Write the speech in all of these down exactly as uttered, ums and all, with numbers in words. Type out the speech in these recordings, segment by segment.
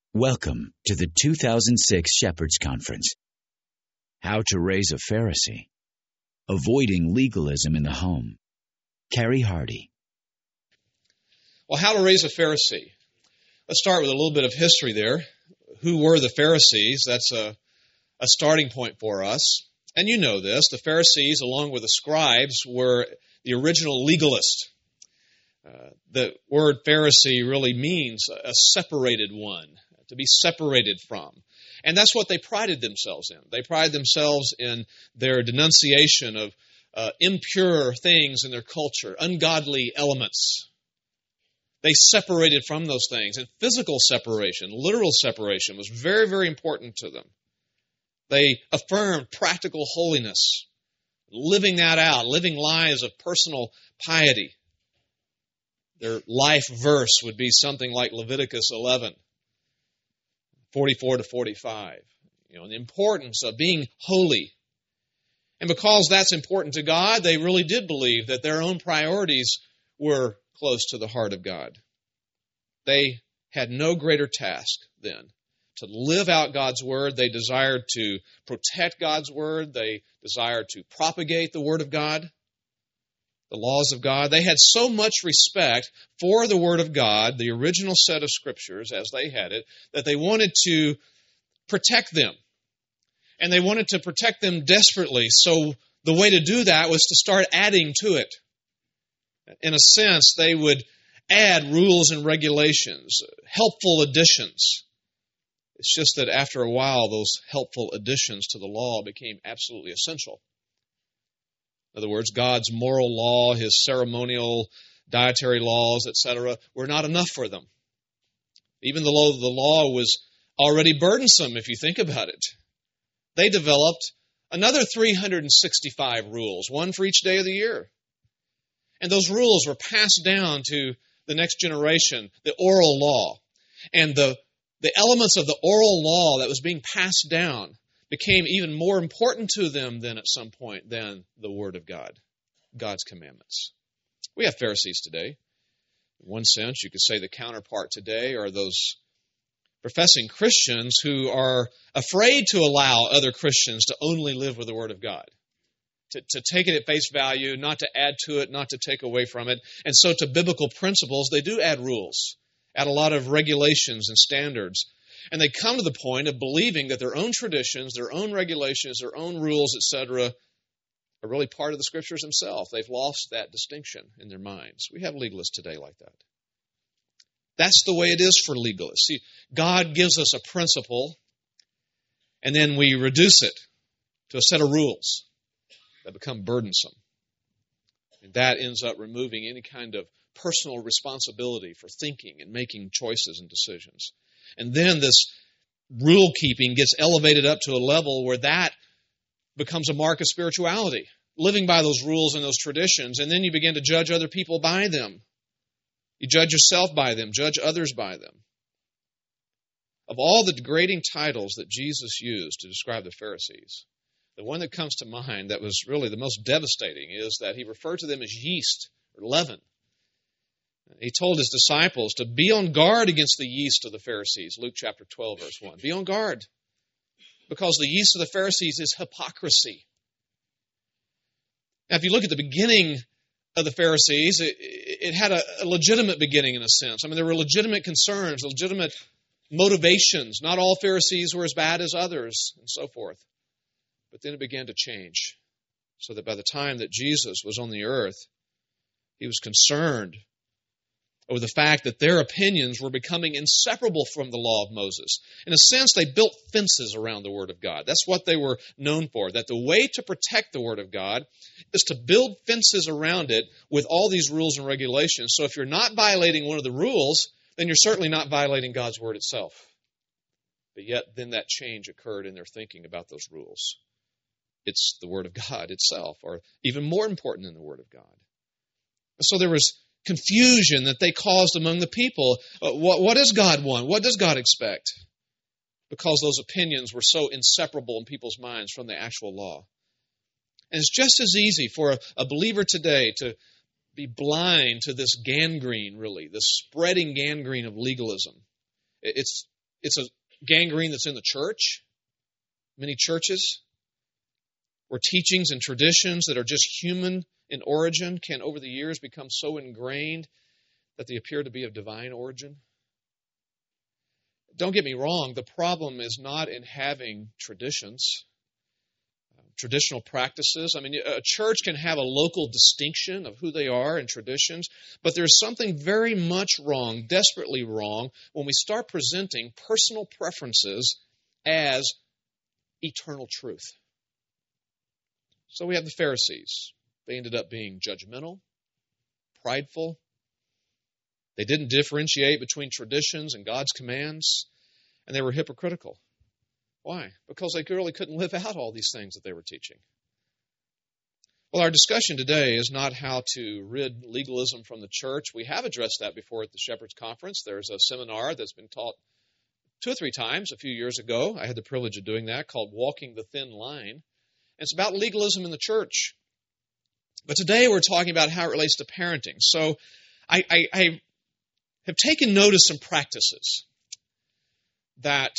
Welcome to the two thousand six Shepherds Conference. How to Raise a Pharisee. Avoiding Legalism in the Home. Carrie Hardy. Well, how to raise a Pharisee. Let's start with a little bit of history there. Who were the Pharisees? That's a, a starting point for us. And you know this. The Pharisees, along with the scribes, were the original legalists. Uh, the word Pharisee really means a separated one, to be separated from. And that's what they prided themselves in. They prided themselves in their denunciation of uh, impure things in their culture, ungodly elements. They separated from those things. And physical separation, literal separation, was very, very important to them. They affirmed practical holiness, living that out, living lives of personal piety. Their life verse would be something like Leviticus eleven, forty-four to forty-five. You know, the importance of being holy. And because that's important to God, they really did believe that their own priorities were close to the heart of God. They had no greater task then to live out God's Word. They desired to protect God's Word. They desired to propagate the Word of God, the laws of God. They had so much respect for the Word of God, the original set of Scriptures as they had it, that they wanted to protect them. And they wanted to protect them desperately. So the way to do that was to start adding to it. In a sense, they would add rules and regulations, helpful additions. It's just that after a while, those helpful additions to the law became absolutely essential. In other words, God's moral law, His ceremonial, dietary laws, et cetera, were not enough for them. Even though the law was already burdensome, if you think about it. They developed another three hundred sixty-five rules, one for each day of the year. And those rules were passed down to the next generation, the oral law. And the, the elements of the oral law that was being passed down became even more important to them then at some point than the Word of God, God's commandments. We have Pharisees today. In one sense, you could say the counterpart today are those professing Christians who are afraid to allow other Christians to only live with the Word of God, to, to take it at face value, not to add to it, not to take away from it. And so to biblical principles, they do add rules, add a lot of regulations and standards. And they come to the point of believing that their own traditions, their own regulations, their own rules, et cetera, are really part of the Scriptures themselves. They've lost that distinction in their minds. We have legalists today like that. That's the way it is for legalists. See, God gives us a principle, and then we reduce it to a set of rules that become burdensome. And that ends up removing any kind of personal responsibility for thinking and making choices and decisions. And then this rule keeping gets elevated up to a level where that becomes a mark of spirituality, living by those rules and those traditions, and then you begin to judge other people by them. You judge yourself by them, judge others by them. Of all the degrading titles that Jesus used to describe the Pharisees, the one that comes to mind that was really the most devastating is that he referred to them as yeast or leaven. He told his disciples to be on guard against the yeast of the Pharisees, Luke chapter twelve, verse one. Be on guard, because the yeast of the Pharisees is hypocrisy. Now, if you look at the beginning of the Pharisees, it, it had a, a legitimate beginning in a sense. I mean, there were legitimate concerns, legitimate motivations. Not all Pharisees were as bad as others, and so forth. But then it began to change, so that by the time that Jesus was on the earth, he was concerned over the fact that their opinions were becoming inseparable from the law of Moses. In a sense, they built fences around the Word of God. That's what they were known for, that the way to protect the Word of God is to build fences around it with all these rules and regulations. So if you're not violating one of the rules, then you're certainly not violating God's Word itself. But yet, then that change occurred in their thinking about those rules. It's the Word of God itself, or even more important than the Word of God. So there was confusion that they caused among the people. Uh, what, what does God want? What does God expect? Because those opinions were so inseparable in people's minds from the actual law. And it's just as easy for a, a believer today to be blind to this gangrene, really, this spreading gangrene of legalism. It's It's a gangrene that's in the church, many churches, where teachings and traditions that are just human in origin can, over the years, become so ingrained that they appear to be of divine origin. Don't get me wrong, the problem is not in having traditions, uh, traditional practices. I mean, a church can have a local distinction of who they are and traditions, but there's something very much wrong, desperately wrong, when we start presenting personal preferences as eternal truth. So we have the Pharisees. They ended up being judgmental, prideful. They didn't differentiate between traditions and God's commands, and they were hypocritical. Why? Because they really couldn't live out all these things that they were teaching. Well, our discussion today is not how to rid legalism from the church. We have addressed that before at the Shepherds Conference. There's a seminar that's been taught two or three times a few years ago. I had the privilege of doing that, called Walking the Thin Line. And it's about legalism in the church. But today we're talking about how it relates to parenting. So I, I, I have taken note of some practices that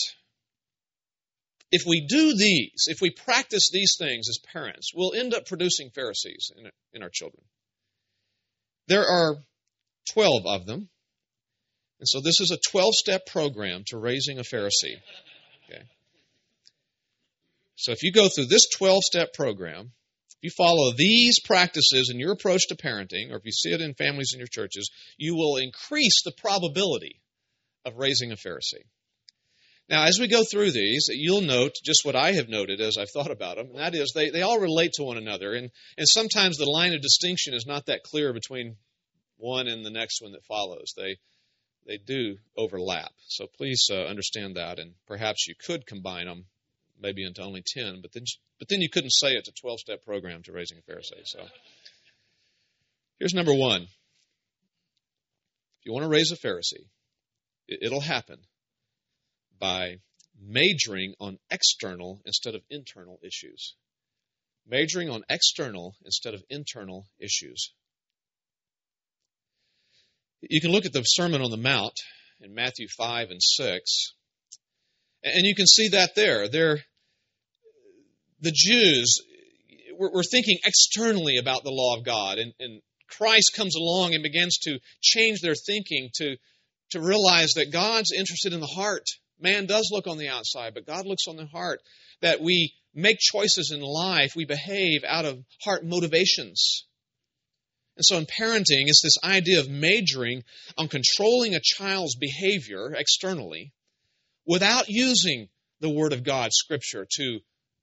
if we do these, if we practice these things as parents, we'll end up producing Pharisees in, in our children. There are twelve of them. And so this is a twelve-step program to raising a Pharisee. Okay. So if you go through this twelve-step program, if you follow these practices in your approach to parenting, or if you see it in families in your churches, you will increase the probability of raising a Pharisee. Now, as we go through these, you'll note just what I have noted as I've thought about them, and that is they, they all relate to one another, and, and sometimes the line of distinction is not that clear between one and the next one that follows. They they do overlap, so please uh, understand that, and perhaps you could combine them maybe into only ten, but then but then you couldn't say it's a twelve-step program to raising a Pharisee. So here's number one. If you want to raise a Pharisee, it, it'll happen by majoring on external instead of internal issues. Majoring on external instead of internal issues. You can look at the Sermon on the Mount in Matthew five and six, and you can see that there. They're, the Jews were, were thinking externally about the law of God, and, and Christ comes along and begins to change their thinking to, to realize that God's interested in the heart. Man does look on the outside, but God looks on the heart. That we make choices in life, we behave out of heart motivations. And so in parenting, it's this idea of majoring on controlling a child's behavior externally without using the Word of God, Scripture, to,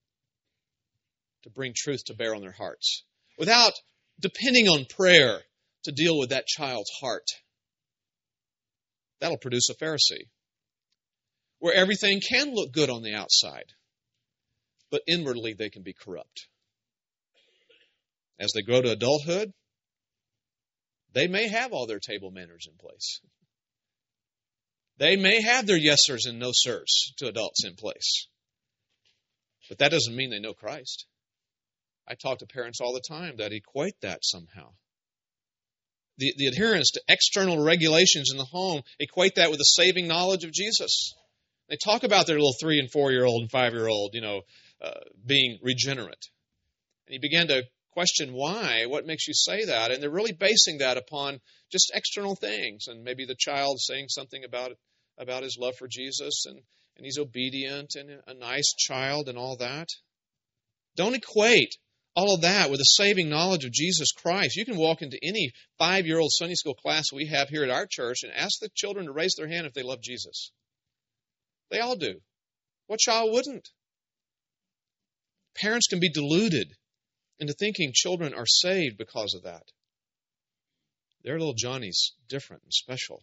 to bring truth to bear on their hearts. Without depending on prayer to deal with that child's heart. That'll produce a Pharisee, where everything can look good on the outside, but inwardly they can be corrupt. As they grow to adulthood, they may have all their table manners in place. They may have their yes sirs and no sirs to adults in place. But that doesn't mean they know Christ. I talk to parents all the time that equate that somehow. The, the adherence to external regulations in the home, equate that with the saving knowledge of Jesus. They talk about their little three and four-year-old and five-year-old, you know, uh, being regenerate. And you begin to question why, what makes you say that? And they're really basing that upon just external things. And maybe the child saying something about about his love for Jesus, and, and he's obedient and a nice child and all that. Don't equate all of that with the saving knowledge of Jesus Christ. You can walk into any five-year-old Sunday school class we have here at our church and ask the children to raise their hand if they love Jesus. They all do. What child wouldn't? Parents can be deluded into thinking children are saved because of that. Their little Johnny's different and special.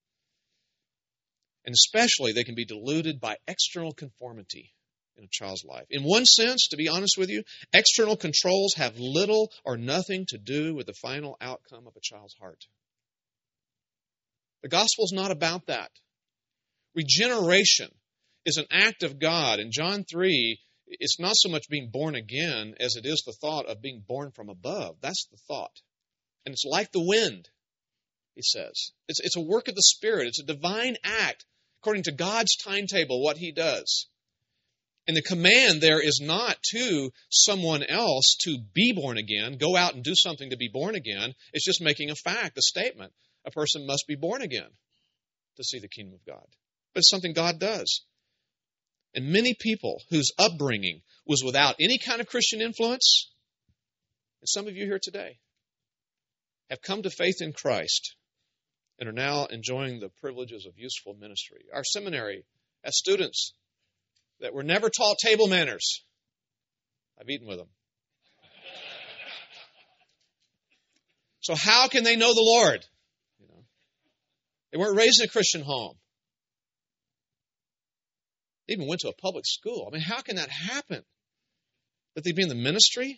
And especially they can be deluded by external conformity in a child's life. In one sense, to be honest with you, external controls have little or nothing to do with the final outcome of a child's heart. The gospel is not about that. Regeneration is an act of God. In John three, it's not so much being born again as it is the thought of being born from above. That's the thought. And it's like the wind, he says. It's, it's a work of the Spirit. It's a divine act. according to God's timetable, what He does. And the command there is not to someone else to be born again, go out and do something to be born again. It's just making a fact, a statement. A person must be born again to see the kingdom of God. But it's something God does. And many people whose upbringing was without any kind of Christian influence, and some of you here today, have come to faith in Christ and are now enjoying the privileges of useful ministry. Our seminary has students that were never taught table manners. I've eaten with them. So how can they know the Lord? You know, they weren't raised in a Christian home. They even went to a public school. I mean, how can that happen? That they'd be in the ministry?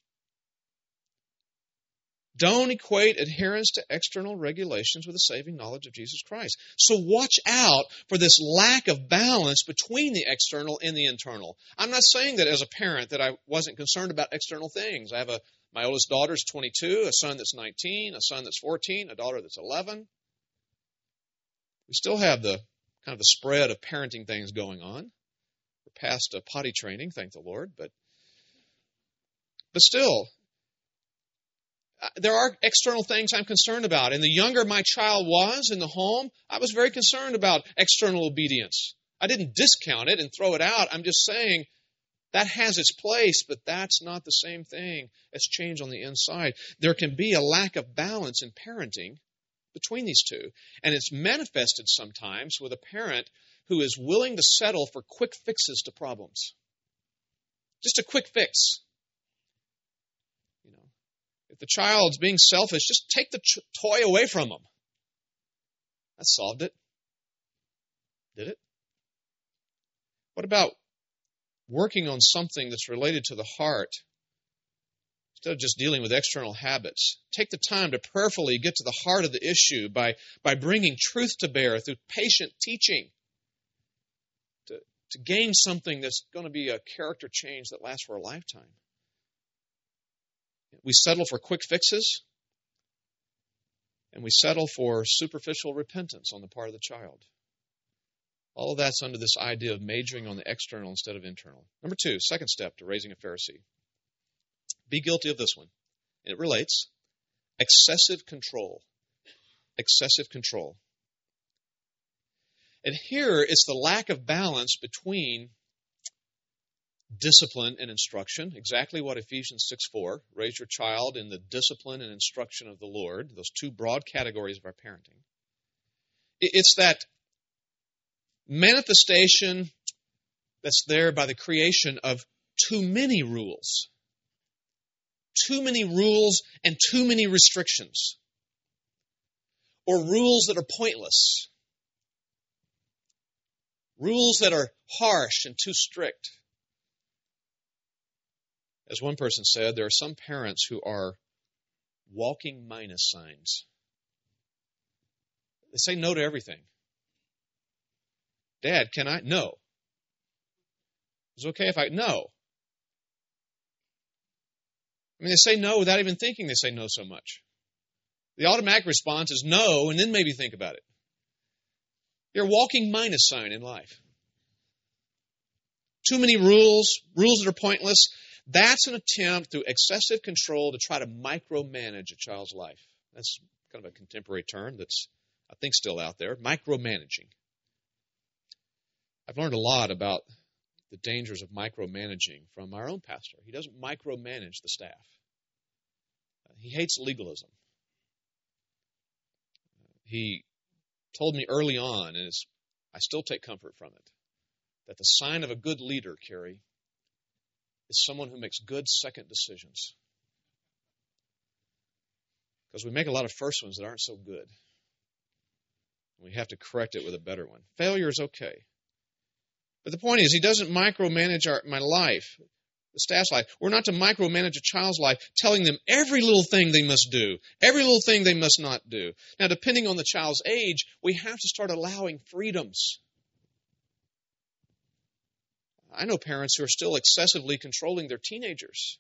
Don't equate adherence to external regulations with the saving knowledge of Jesus Christ. So watch out for this lack of balance between the external and the internal. I'm not saying that as a parent that I wasn't concerned about external things. I have a my oldest daughter's twenty-two, a son that's nineteen, a son that's fourteen, a daughter that's eleven. We still have the kind of the spread of parenting things going on. We're past uh, potty training, thank the Lord, but but still, there are external things I'm concerned about. And the younger my child was in the home, I was very concerned about external obedience. I didn't discount it and throw it out. I'm just saying that has its place, but that's not the same thing as change on the inside. There can be a lack of balance in parenting between these two. And it's manifested sometimes with a parent who is willing to settle for quick fixes to problems. Just a quick fix. If the child's being selfish, just take the ch- toy away from them. That solved it. Did it? What about working on something that's related to the heart instead of just dealing with external habits? Take the time to prayerfully get to the heart of the issue by, by bringing truth to bear through patient teaching to, to gain something that's going to be a character change that lasts for a lifetime. We settle for quick fixes, and we settle for superficial repentance on the part of the child. All of that's under this idea of majoring on the external instead of internal. Number two, second step to raising a Pharisee. Be guilty of this one. And it relates. Excessive control. Excessive control. And here it's the lack of balance between discipline and instruction, exactly what Ephesians six four, raise your child in the discipline and instruction of the Lord, those two broad categories of our parenting. It's that manifestation that's there by the creation of too many rules. Too many rules and too many restrictions. Or rules that are pointless. Rules that are harsh and too strict. As one person said, there are some parents who are walking minus signs. They say no to everything. Dad, can I? No. Is it okay if I? No. I mean, they say no without even thinking they say no so much. The automatic response is no, and then maybe think about it. You're a walking minus sign in life. Too many rules, rules that are pointless. That's an attempt through excessive control to try to micromanage a child's life. That's kind of a contemporary term that's, I think, still out there. Micromanaging. I've learned a lot about the dangers of micromanaging from our own pastor. He doesn't micromanage the staff. He hates legalism. He told me early on, and it's, I still take comfort from it, that the sign of a good leader, Carrie, is someone who makes good second decisions. Because we make a lot of first ones that aren't so good. We have to correct it with a better one. Failure is okay. But the point is, he doesn't micromanage our, my life, the staff's life. We're not to micromanage a child's life, telling them every little thing they must do, every little thing they must not do. Now, depending on the child's age, we have to start allowing freedoms. I know parents who are still excessively controlling their teenagers.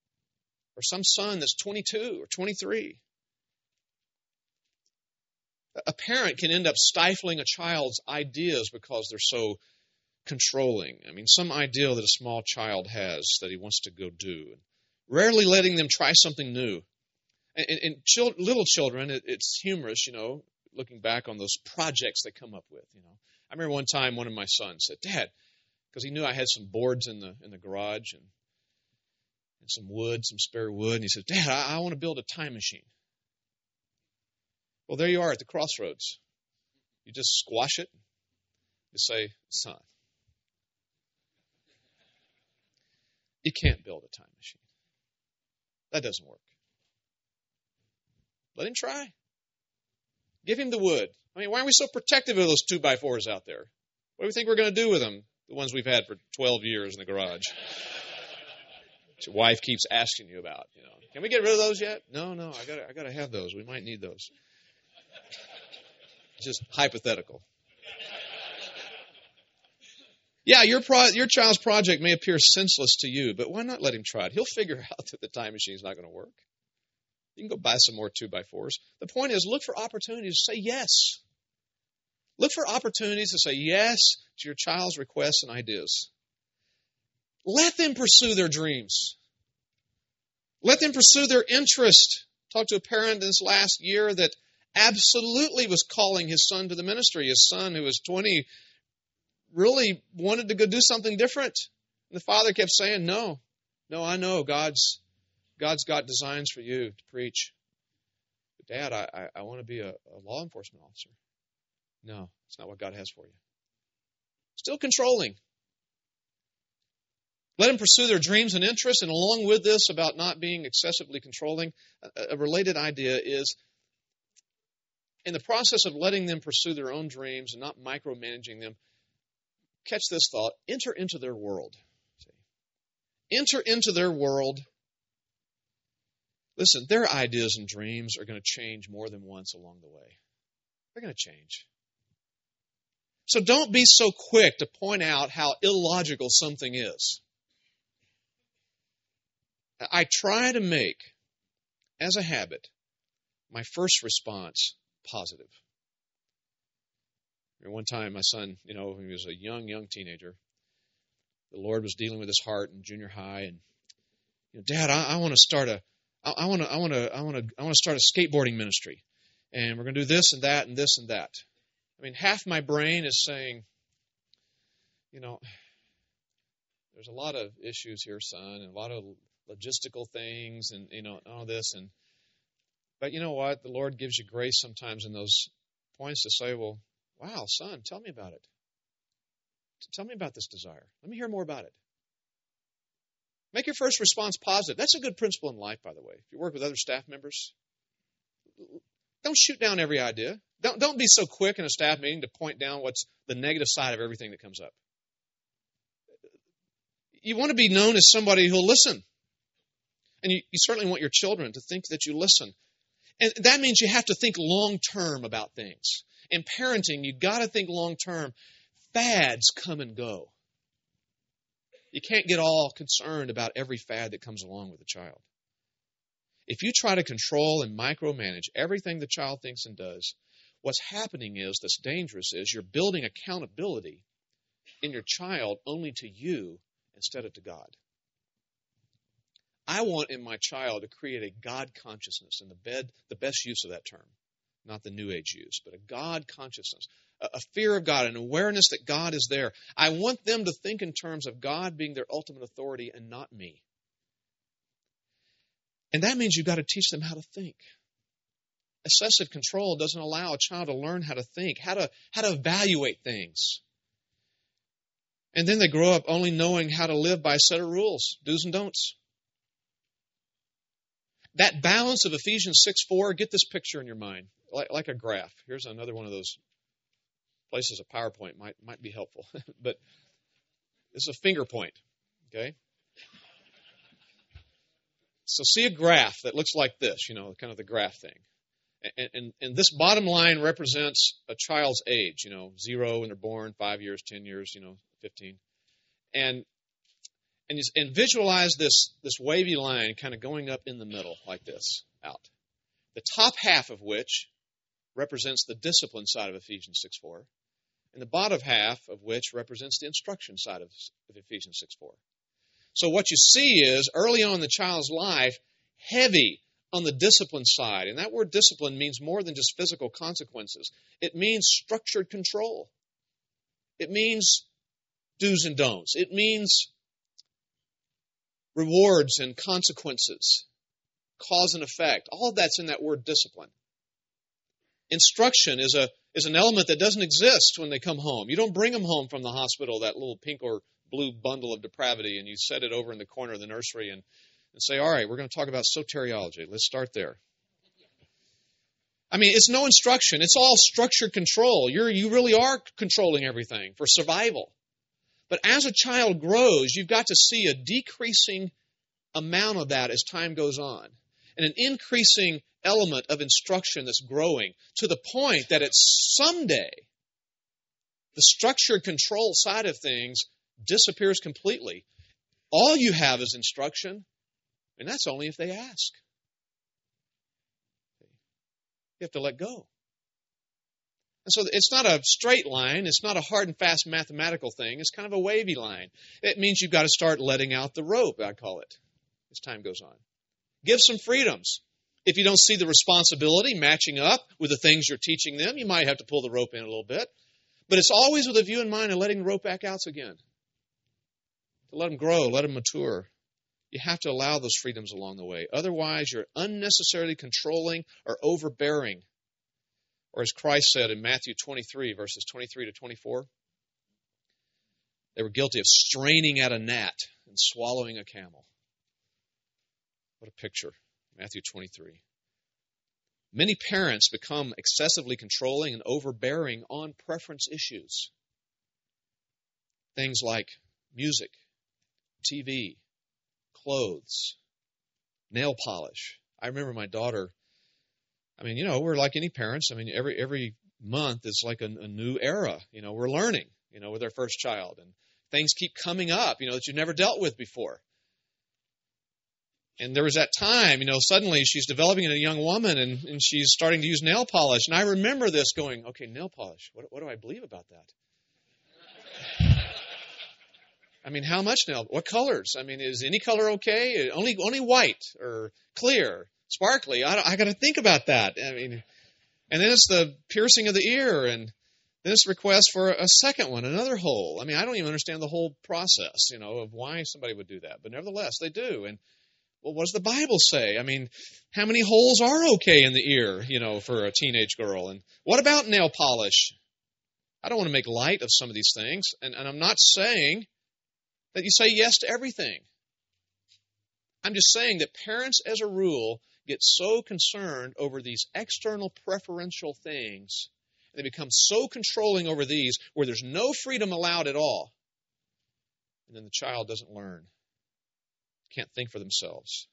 Or some son that's twenty-two or twenty-three. A parent can end up stifling a child's ideas because they're so controlling. I mean, some ideal that a small child has that he wants to go do. Rarely letting them try something new. And, and, and chil- little children, it, it's humorous, you know, looking back on those projects they come up with, you know. I remember one time one of my sons said, Dad, because he knew I had some boards in the in the garage and, and some wood, some spare wood, and he said, Dad, I, I want to build a time machine. Well, there you are at the crossroads. You just squash it. You say, son, you can't build a time machine. That doesn't work. Let him try. Give him the wood. I mean, why are we so protective of those two by fours out there? What do we think we're going to do with them? The ones we've had for twelve years in the garage. Your wife keeps asking you about, you know. Can we get rid of those yet? No, no, I got I got to have those. We might need those. Just hypothetical. Yeah, your pro- your child's project may appear senseless to you, but why not let him try it? He'll figure out that the time machine is not going to work. You can go buy some more two by fours. The point is, look for opportunities to say yes. Look for opportunities to say yes to your child's requests and ideas. Let them pursue their dreams. Let them pursue their interest. I talked to a parent this last year that absolutely was calling his son to the ministry. His son, who was twenty, really wanted to go do something different. And the father kept saying, no, no, I know God's God's got designs for you to preach. But Dad, I, I, I want to be a, a law enforcement officer. No, it's not what God has for you. Still controlling. Let them pursue their dreams and interests, and along with this about not being excessively controlling, a, a related idea is in the process of letting them pursue their own dreams and not micromanaging them, catch this thought, enter into their world. Enter into their world. Listen, their ideas and dreams are going to change more than once along the way. They're going to change. So don't be so quick to point out how illogical something is. I try to make, as a habit, my first response positive. One time, my son, you know, when he was a young, young teenager, the Lord was dealing with his heart in junior high, and you know, Dad, I, I want to start a, I, I want to, I want to, I want to, I want to start a skateboarding ministry, and we're going to do this and that and this and that. I mean, half my brain is saying, you know, there's a lot of issues here, son, and a lot of logistical things, and you know, all this, and but you know what? The Lord gives you grace sometimes in those points to say, well, wow, son, tell me about it. Tell me about this desire. Let me hear more about it. Make your first response positive. That's a good principle in life, by the way. If you work with other staff members, don't shoot down every idea. Don't, don't be so quick in a staff meeting to point down what's the negative side of everything that comes up. You want to be known as somebody who'll listen. And you, you certainly want your children to think that you listen. And that means you have to think long-term about things. In parenting, you've got to think long-term. Fads come and go. You can't get all concerned about every fad that comes along with a child. If you try to control and micromanage everything the child thinks and does, what's happening is, that's dangerous, is you're building accountability in your child only to you instead of to God. I want in my child to create a God consciousness, and the bed, the best use of that term, not the New Age use, but a God consciousness, a, a fear of God, an awareness that God is there. I want them to think in terms of God being their ultimate authority and not me. And that means you've got to teach them how to think. Excessive control doesn't allow a child to learn how to think, how to, how to evaluate things. And then they grow up only knowing how to live by a set of rules, do's and don'ts. That balance of Ephesians six four, get this picture in your mind, like, like a graph. Here's another one of those places a PowerPoint might, might be helpful. But this is a finger point, okay? So see a graph that looks like this, you know, kind of the graph thing. And, and, and this bottom line represents a child's age, you know, zero when they're born, five years, ten years, you know, fifteen. And and, and visualize this, this wavy line kind of going up in the middle like this, out. The top half of which represents the discipline side of Ephesians six four, and the bottom half of which represents the instruction side of, of Ephesians six four. So what you see is, early on in the child's life, heavy on the discipline side. And that word discipline means more than just physical consequences. It means structured control. It means do's and don'ts. It means rewards and consequences, cause and effect. All of that's in that word discipline. Instruction is a is an element that doesn't exist when they come home. You don't bring them home from the hospital, that little pink or blue bundle of depravity, and you set it over in the corner of the nursery and, and say, all right, we're going to talk about soteriology. Let's start there. I mean, it's no instruction. It's all structured control. You're, you really are controlling everything for survival. But as a child grows, you've got to see a decreasing amount of that as time goes on, and an increasing element of instruction that's growing to the point that it's someday the structured control side of things disappears completely. All you have is instruction, and that's only if they ask. You have to let go. And so it's not a straight line. It's not a hard and fast mathematical thing. It's kind of a wavy line. It means you've got to start letting out the rope, I call it, as time goes on. Give some freedoms. If you don't see the responsibility matching up with the things you're teaching them, you might have to pull the rope in a little bit. But it's always with a view in mind of letting the rope back out again. To let them grow, let them mature. You have to allow those freedoms along the way. Otherwise, you're unnecessarily controlling or overbearing. Or as Christ said in Matthew twenty-three, verses twenty-three to twenty-four, they were guilty of straining at a gnat and swallowing a camel. What a picture. Matthew twenty-three. Many parents become excessively controlling and overbearing on preference issues. Things like music, T V, clothes, nail polish. I remember my daughter, I mean, you know, we're like any parents. I mean, every every month is like a, a new era. You know, we're learning, you know, with our first child. And things keep coming up, you know, that you've never dealt with before. And there was that time, you know, suddenly she's developing into a young woman and, and she's starting to use nail polish. And I remember this going, okay, nail polish, what, what do I believe about that? I mean, how much nail? What colors? I mean, is any color okay? Only only white or clear, sparkly. I, I got to think about that. I mean, and then it's the piercing of the ear, and then it's request for a second one, another hole. I mean, I don't even understand the whole process, you know, of why somebody would do that. But nevertheless, they do. And well, what does the Bible say? I mean, how many holes are okay in the ear, you know, for a teenage girl? And what about nail polish? I don't want to make light of some of these things, and, and I'm not saying that you say yes to everything. I'm just saying that parents, as a rule, get so concerned over these external preferential things, and they become so controlling over these where there's no freedom allowed at all. And then the child doesn't learn, can't think for themselves.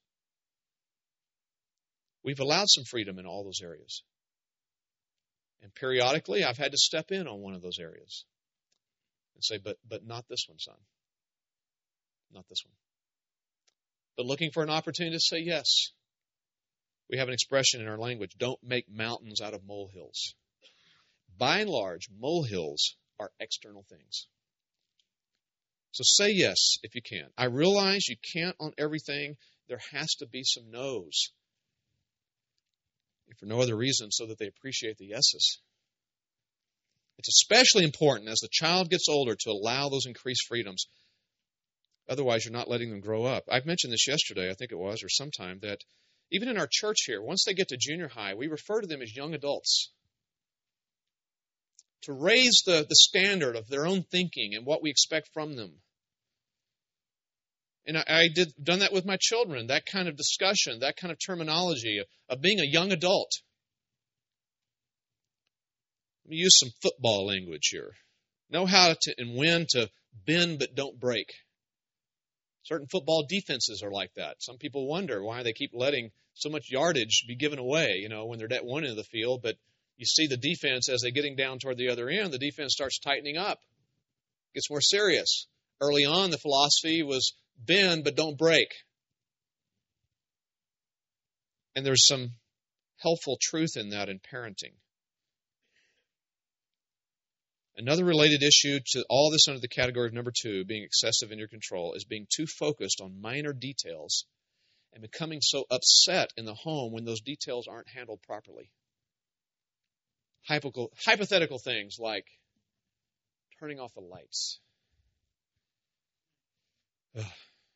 We've allowed some freedom in all those areas. And periodically, I've had to step in on one of those areas and say, but but not this one, son. Not this one. But looking for an opportunity to say yes. We have an expression in our language, don't make mountains out of molehills. By and large, molehills are external things. So say yes if you can. I realize you can't on everything. There has to be some no's. If for no other reason, so that they appreciate the yeses. It's especially important as the child gets older to allow those increased freedoms. Otherwise, you're not letting them grow up. I've mentioned this yesterday, I think it was, or sometime, that even in our church here, once they get to junior high, we refer to them as young adults. To raise the, the standard of their own thinking and what we expect from them. And I, I did done that with my children, that kind of discussion, that kind of terminology of, of being a young adult. Let me use some football language here. Know how to and when to bend but don't break. Certain football defenses are like that. Some people wonder why they keep letting so much yardage be given away, you know, when they're at one end of the field. But you see the defense as they're getting down toward the other end, the defense starts tightening up. It gets more serious. Early on, the philosophy was bend but don't break. And there's some helpful truth in that in parenting. Another related issue to all this under the category of number two, being excessive in your control, is being too focused on minor details and becoming so upset in the home when those details aren't handled properly. Hypothetical, hypothetical things like turning off the lights. Ugh.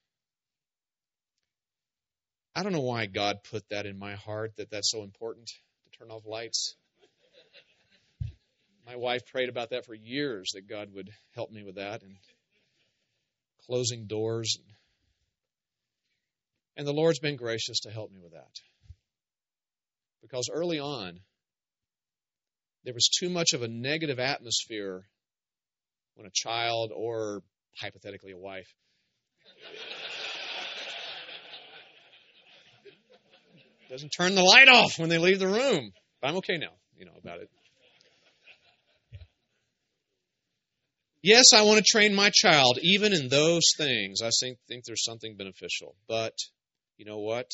I don't know why God put that in my heart, that that's so important to turn off lights. My wife prayed about that for years, that God would help me with that, and closing doors. And the Lord's been gracious to help me with that. Because early on, there was too much of a negative atmosphere when a child, or hypothetically a wife, doesn't turn the light off when they leave the room. But I'm okay now, you know, about it. Yes, I want to train my child, even in those things. I think, think there's something beneficial. But you know what?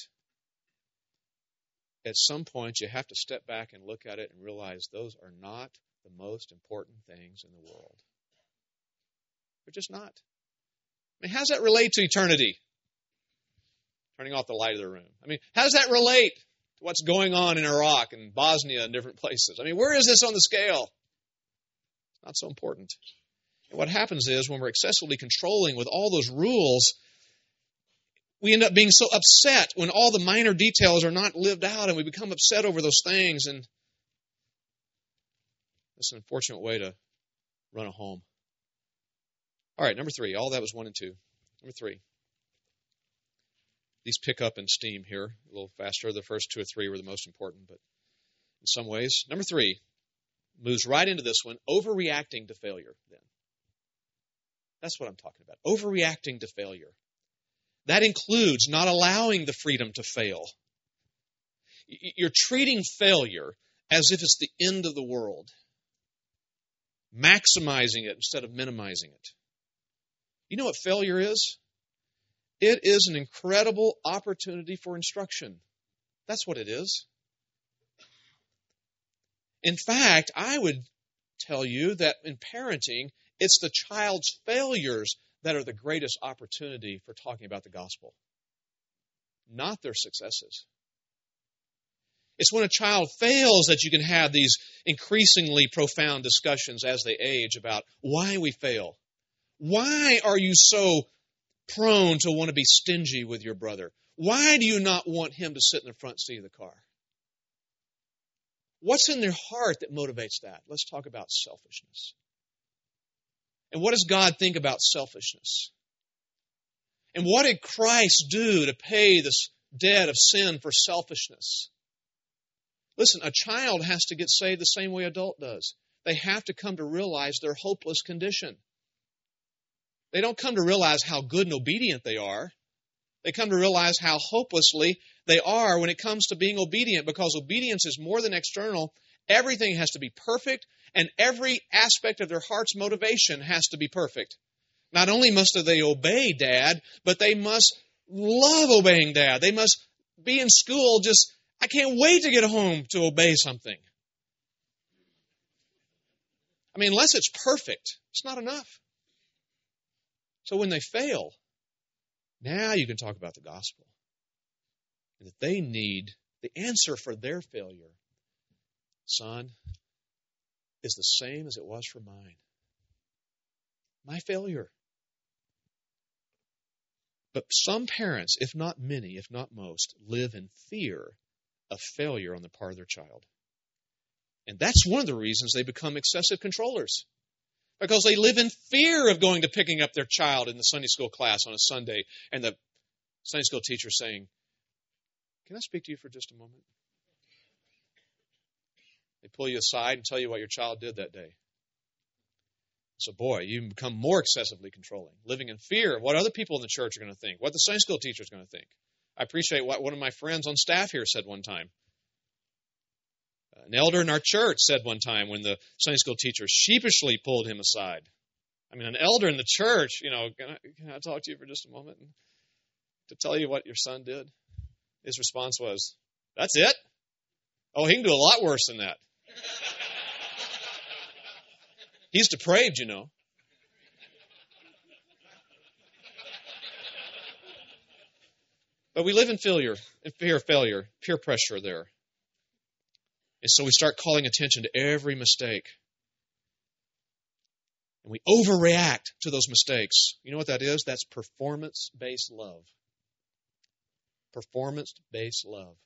At some point, you have to step back and look at it and realize those are not the most important things in the world. They're just not. I mean, how does that relate to eternity? Turning off the light of the room. I mean, how does that relate to what's going on in Iraq and Bosnia and different places? I mean, where is this on the scale? It's not so important. And what happens is, when we're excessively controlling with all those rules, we end up being so upset when all the minor details are not lived out, and we become upset over those things. And that's an unfortunate way to run a home. All right, number three. All that was one and two. Number three. These pick up in steam here a little faster. The first two or three were the most important, but in some ways. Number three moves right into this one, overreacting to failure then. That's what I'm talking about. Overreacting to failure. That includes not allowing the freedom to fail. You're treating failure as if it's the end of the world. Maximizing it instead of minimizing it. You know what failure is? It is an incredible opportunity for instruction. That's what it is. In fact, I would tell you that in parenting, it's the child's failures that are the greatest opportunity for talking about the gospel, not their successes. It's when a child fails that you can have these increasingly profound discussions as they age about why we fail. Why are you so prone to want to be stingy with your brother? Why do you not want him to sit in the front seat of the car? What's in their heart that motivates that? Let's talk about selfishness. And what does God think about selfishness? And what did Christ do to pay this debt of sin for selfishness? Listen, a child has to get saved the same way an adult does. They have to come to realize their hopeless condition. They don't come to realize how good and obedient they are. They come to realize how hopelessly they are when it comes to being obedient, because obedience is more than external. Everything has to be perfect, and every aspect of their heart's motivation has to be perfect. Not only must they obey Dad, but they must love obeying Dad. They must be in school just, I can't wait to get home to obey something. I mean, unless it's perfect, it's not enough. So when they fail, now you can talk about the gospel. And that they need the answer for their failure. Son, is the same as it was for mine. My failure. But some parents, if not many, if not most, live in fear of failure on the part of their child. And that's one of the reasons they become excessive controllers. Because they live in fear of going to picking up their child in the Sunday school class on a Sunday, and the Sunday school teacher saying, "Can I speak to you for just a moment?" They pull you aside and tell you what your child did that day. So, boy, you become more excessively controlling, living in fear of what other people in the church are going to think, what the Sunday school teacher is going to think. I appreciate what one of my friends on staff here said one time. An elder in our church said one time when the Sunday school teacher sheepishly pulled him aside. I mean, an elder in the church, you know, can I, can I talk to you for just a moment to tell you what your son did? His response was, "That's it? Oh, he can do a lot worse than that." He's depraved, you know. But we live in failure, in fear of failure, peer pressure there. And so we start calling attention to every mistake. And we overreact to those mistakes. You know what that is? That's performance-based love. Performance-based love.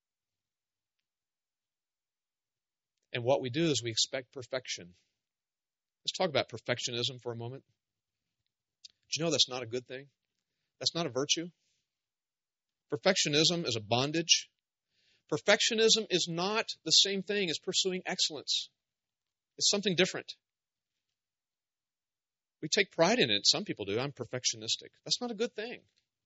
And what we do is we expect perfection. Let's talk about perfectionism for a moment. Do you know that's not a good thing? That's not a virtue. Perfectionism is a bondage. Perfectionism is not the same thing as pursuing excellence. It's something different. We take pride in it. Some people do. I'm perfectionistic. That's not a good thing.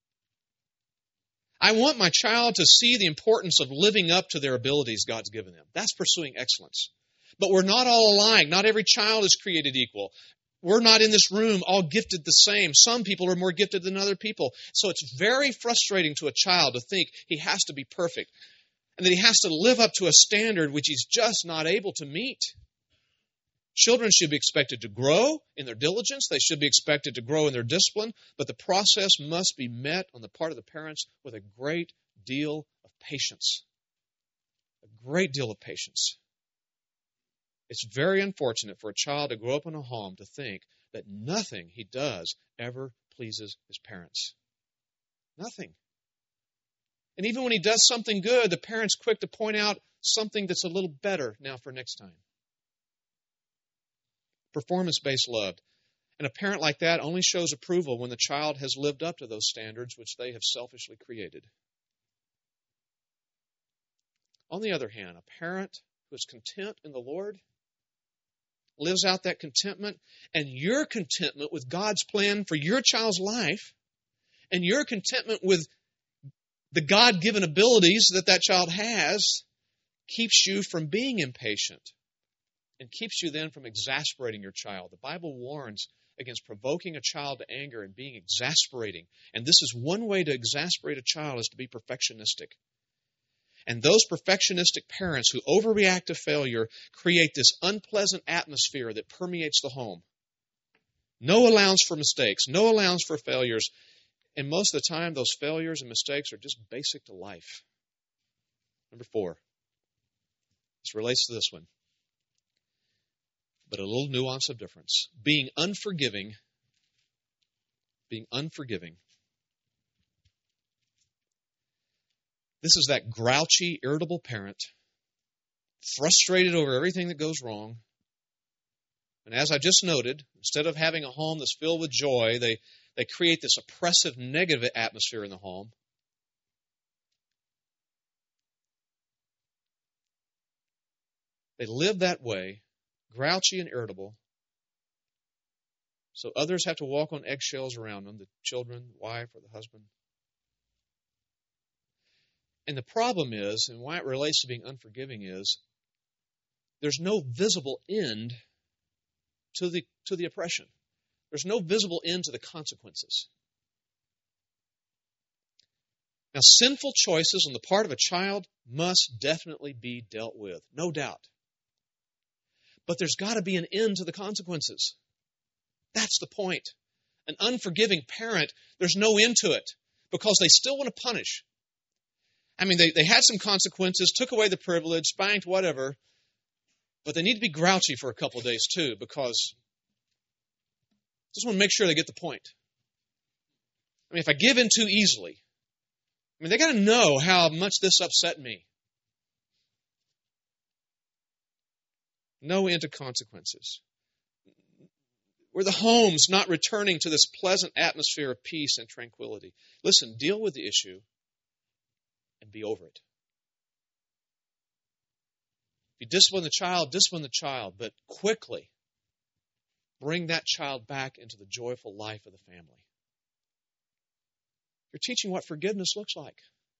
I want my child to see the importance of living up to their abilities God's given them. That's pursuing excellence. But we're not all alike. Not every child is created equal. We're not in this room all gifted the same. Some people are more gifted than other people. So it's very frustrating to a child to think he has to be perfect and that he has to live up to a standard which he's just not able to meet. Children should be expected to grow in their diligence. They should be expected to grow in their discipline. But the process must be met on the part of the parents with a great deal of patience. A great deal of patience. It's very unfortunate for a child to grow up in a home to think that nothing he does ever pleases his parents. Nothing. And even when he does something good, the parent's quick to point out something that's a little better now for next time. Performance-based love. And a parent like that only shows approval when the child has lived up to those standards which they have selfishly created. On the other hand, a parent who is content in the Lord lives out that contentment, and your contentment with God's plan for your child's life, and your contentment with the God-given abilities that that child has, keeps you from being impatient and keeps you then from exasperating your child. The Bible warns against provoking a child to anger and being exasperating. And this is one way to exasperate a child is to be perfectionistic. And those perfectionistic parents who overreact to failure create this unpleasant atmosphere that permeates the home. No allowance for mistakes, no allowance for failures. And most of the time, those failures and mistakes are just basic to life. Number four. This relates to this one. But a little nuance of difference. Being unforgiving. Being unforgiving. This is that grouchy, irritable parent, frustrated over everything that goes wrong. And as I just noted, instead of having a home that's filled with joy, they, they create this oppressive, negative atmosphere in the home. They live that way, grouchy and irritable, so others have to walk on eggshells around them, the children, the wife, or the husband. And the problem is, and why it relates to being unforgiving is, there's no visible end to the to the oppression. There's no visible end to the consequences. Now, sinful choices on the part of a child must definitely be dealt with, no doubt. But there's got to be an end to the consequences. That's the point. An unforgiving parent, there's no end to it because they still want to punish. I mean, they, they had some consequences, took away the privilege, spanked, whatever, but they need to be grouchy for a couple of days too because I just want to make sure they get the point. I mean, if I give in too easily, I mean, they got to know how much this upset me. No end to consequences. Where the home's not returning to this pleasant atmosphere of peace and tranquility. Listen, deal with the issue and be over it. If you discipline the child, discipline the child, but quickly bring that child back into the joyful life of the family. You're teaching what forgiveness looks like.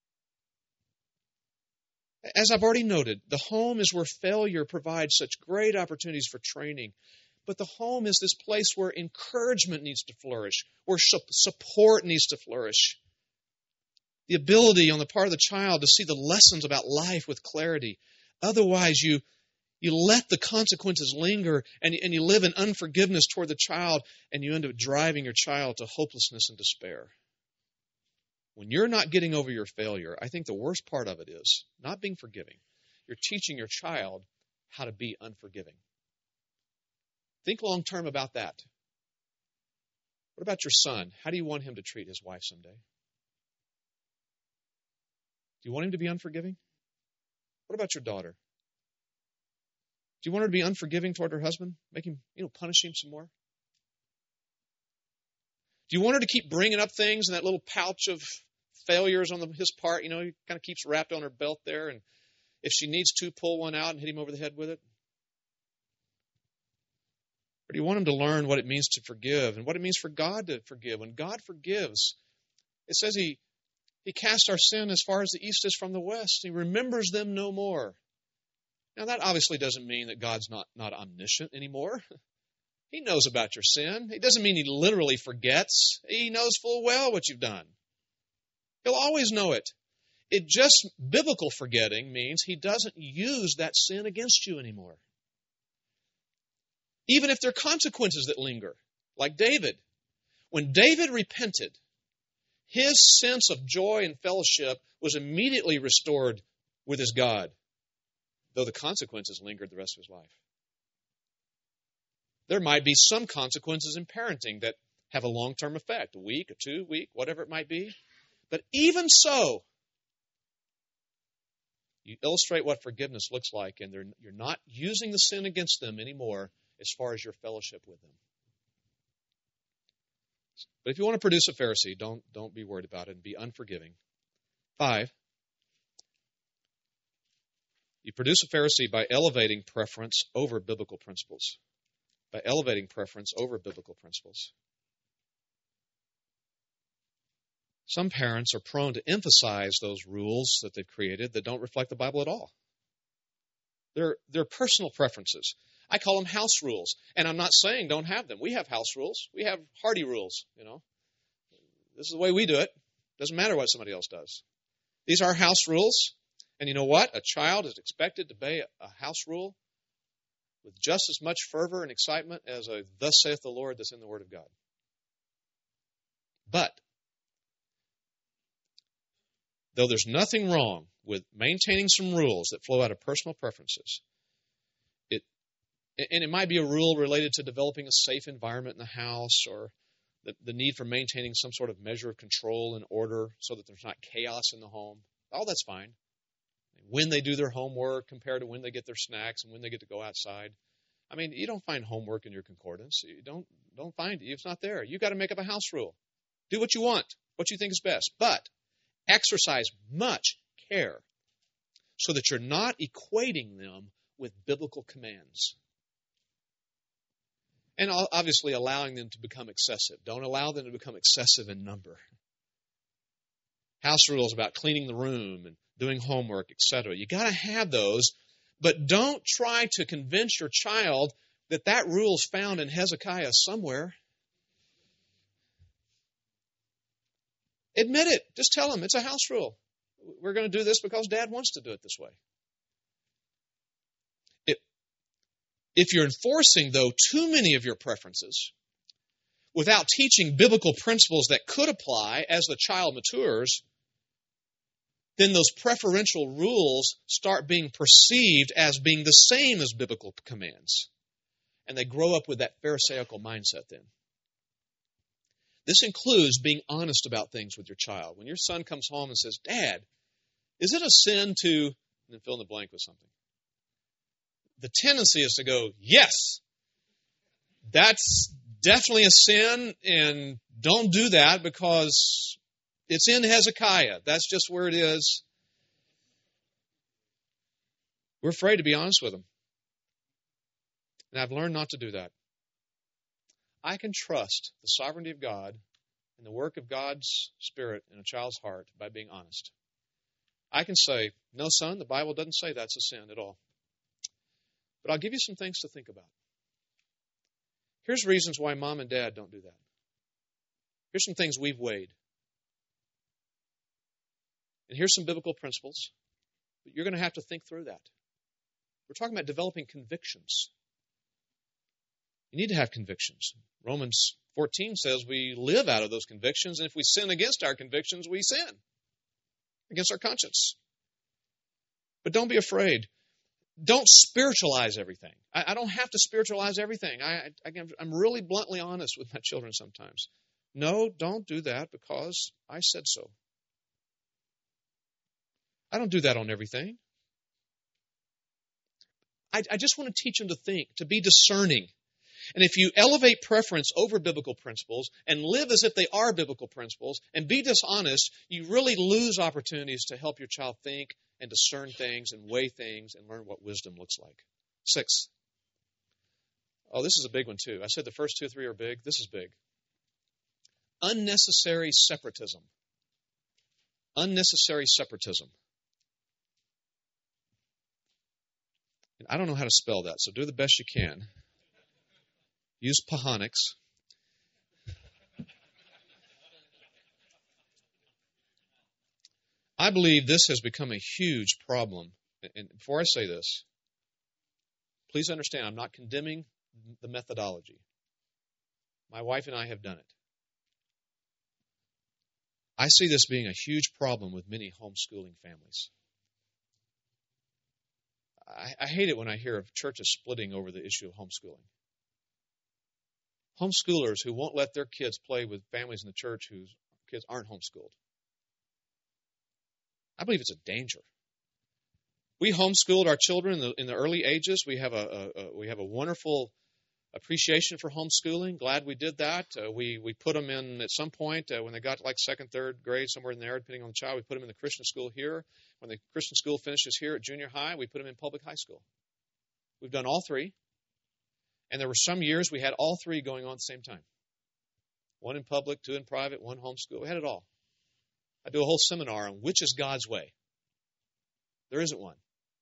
As I've already noted, the home is where failure provides such great opportunities for training. But the home is this place where encouragement needs to flourish, where support needs to flourish. The ability on the part of the child to see the lessons about life with clarity. Otherwise, you, You let the consequences linger, and you, and you live in unforgiveness toward the child, and you end up driving your child to hopelessness and despair. When you're not getting over your failure, I think the worst part of it is not being forgiving. You're teaching your child how to be unforgiving. Think long term about that. What about your son? How do you want him to treat his wife someday? Do you want him to be unforgiving? What about your daughter? Do you want her to be unforgiving toward her husband? Make him, you know, punish him some more? Do you want her to keep bringing up things in that little pouch of failures on the, his part? You know, he kind of keeps wrapped on her belt there, and if she needs to, pull one out and hit him over the head with it? Or do you want him to learn what it means to forgive and what it means for God to forgive? When God forgives, it says he, he casts our sin as far as the east is from the west. He remembers them no more. Now, that obviously doesn't mean that God's not, not omniscient anymore. He knows about your sin. It doesn't mean he literally forgets. He knows full well what you've done. He'll always know it. It just, biblical forgetting means he doesn't use that sin against you anymore. Even if there are consequences that linger, like David. When David repented, his sense of joy and fellowship was immediately restored with his God, though the consequences lingered the rest of his life. There might be some consequences in parenting that have a long-term effect, a week, a two week, whatever it might be. But even so, you illustrate what forgiveness looks like, and you're not using the sin against them anymore as far as your fellowship with them. But if you want to produce a Pharisee, don't, don't be worried about it and be unforgiving. Five, you produce a Pharisee by elevating preference over biblical principles. By elevating preference over biblical principles. Some parents are prone to emphasize those rules that they've created that don't reflect the Bible at all. They're, they're personal preferences. I call them house rules. And I'm not saying don't have them. We have house rules. We have Hardy rules, you know. This is the way we do it. Doesn't matter what somebody else does. These are house rules. And you know what? A child is expected to obey a house rule with just as much fervor and excitement as a thus saith the Lord that's in the Word of God. But, though there's nothing wrong with maintaining some rules that flow out of personal preferences, it and it might be a rule related to developing a safe environment in the house, or the, the need for maintaining some sort of measure of control and order so that there's not chaos in the home. All that's fine. When they do their homework compared to when they get their snacks and when they get to go outside. I mean, you don't find homework in your concordance. You don't don't find it. It's not there. You've got to make up a house rule. Do what you want, what you think is best. But exercise much care so that you're not equating them with biblical commands. And obviously allowing them to become excessive. Don't allow them to become excessive in number. House rules about cleaning the room and doing homework, et cetera. You got to have those, but don't try to convince your child that that rule is found in Hezekiah somewhere. Admit it. Just tell them it's a house rule. We're going to do this because Dad wants to do it this way. If, if you're enforcing, though, too many of your preferences without teaching biblical principles that could apply as the child matures, then those preferential rules start being perceived as being the same as biblical commands. And they grow up with that Pharisaical mindset then. This includes being honest about things with your child. When your son comes home and says, Dad, is it a sin to, and then fill in the blank with something. The tendency is to go, yes, that's definitely a sin, and don't do that because it's in Hezekiah. That's just where it is. We're afraid to be honest with them. And I've learned not to do that. I can trust the sovereignty of God and the work of God's Spirit in a child's heart by being honest. I can say, no, son, the Bible doesn't say that's a sin at all. But I'll give you some things to think about. Here's reasons why mom and dad don't do that. Here's some things we've weighed. And here's some biblical principles. But you're going to have to think through that. We're talking about developing convictions. You need to have convictions. Romans fourteen says we live out of those convictions, and if we sin against our convictions, we sin against our conscience. But don't be afraid. Don't spiritualize everything. I, I don't have to spiritualize everything. I, I, I'm really bluntly honest with my children sometimes. No, don't do that because I said so. I don't do that on everything. I, I just want to teach them to think, to be discerning. And if you elevate preference over biblical principles and live as if they are biblical principles and be dishonest, you really lose opportunities to help your child think and discern things and weigh things and learn what wisdom looks like. Six. Oh, this is a big one too. I said the first two or three are big. This is big. Unnecessary separatism. Unnecessary separatism. And I don't know how to spell that, so do the best you can. Use Pahonics. I believe this has become a huge problem. And before I say this, please understand, I'm not condemning the methodology. My wife and I have done it. I see this being a huge problem with many homeschooling families. I, I hate it when I hear of churches splitting over the issue of homeschooling. Homeschoolers who won't let their kids play with families in the church whose kids aren't homeschooled. I believe it's a danger. We homeschooled our children in the, in the early ages. We have a, a, a we have a wonderful appreciation for homeschooling. Glad we did that. Uh, we we put them in at some point uh, when they got to like second, third grade, somewhere in there, depending on the child. We put them in the Christian school here. When the Christian school finishes here at junior high, we put them in public high school. We've done all three. And there were some years we had all three going on at the same time. One in public, two in private, one homeschool. We had it all. I do a whole seminar on which is God's way. There isn't one.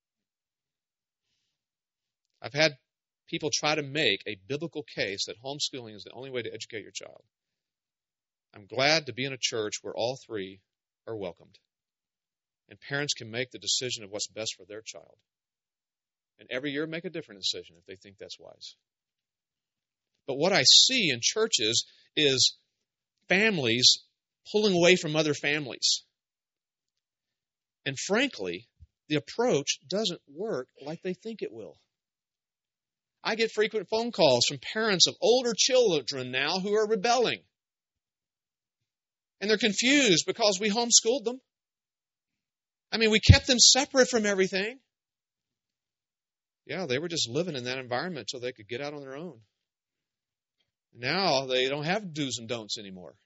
I've had people try to make a biblical case that homeschooling is the only way to educate your child. I'm glad to be in a church where all three are welcomed. And parents can make the decision of what's best for their child. And every year make a different decision if they think that's wise. But what I see in churches is families pulling away from other families. And frankly, the approach doesn't work like they think it will. I get frequent phone calls from parents of older children now who are rebelling. And they're confused because we homeschooled them. I mean, we kept them separate from everything. Yeah, they were just living in that environment so they could get out on their own. Now they don't have do's and don'ts anymore.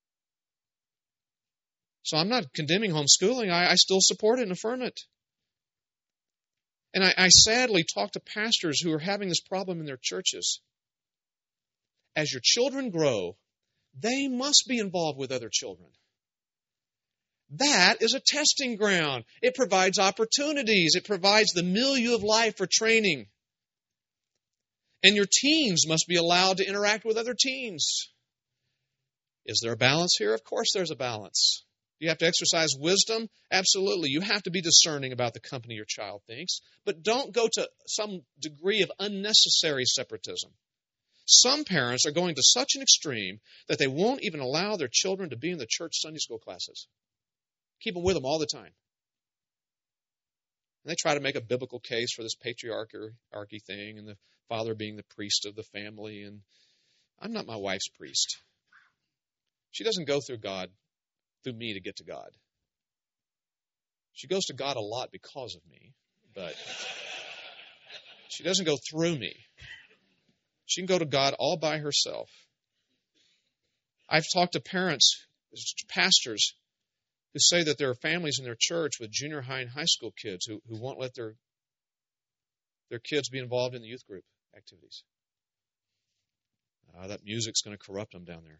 So I'm not condemning homeschooling. I, I still support it and affirm it. And I, I sadly talk to pastors who are having this problem in their churches. As your children grow, they must be involved with other children. That is a testing ground. It provides opportunities. It provides the milieu of life for training. And your teens must be allowed to interact with other teens. Is there a balance here? Of course there's a balance. Do you have to exercise wisdom? Absolutely. You have to be discerning about the company your child thinks. But don't go to some degree of unnecessary separatism. Some parents are going to such an extreme that they won't even allow their children to be in the church Sunday school classes. Keep them with them all the time. And they try to make a biblical case for this patriarchy thing and the father being the priest of the family. And I'm not my wife's priest. She doesn't go through God, through me to get to God. She goes to God a lot because of me, but she doesn't go through me. She can go to God all by herself. I've talked to parents, pastors, who say that there are families in their church with junior high and high school kids who, who won't let their, their kids be involved in the youth group activities. Uh, that music's going to corrupt them down there.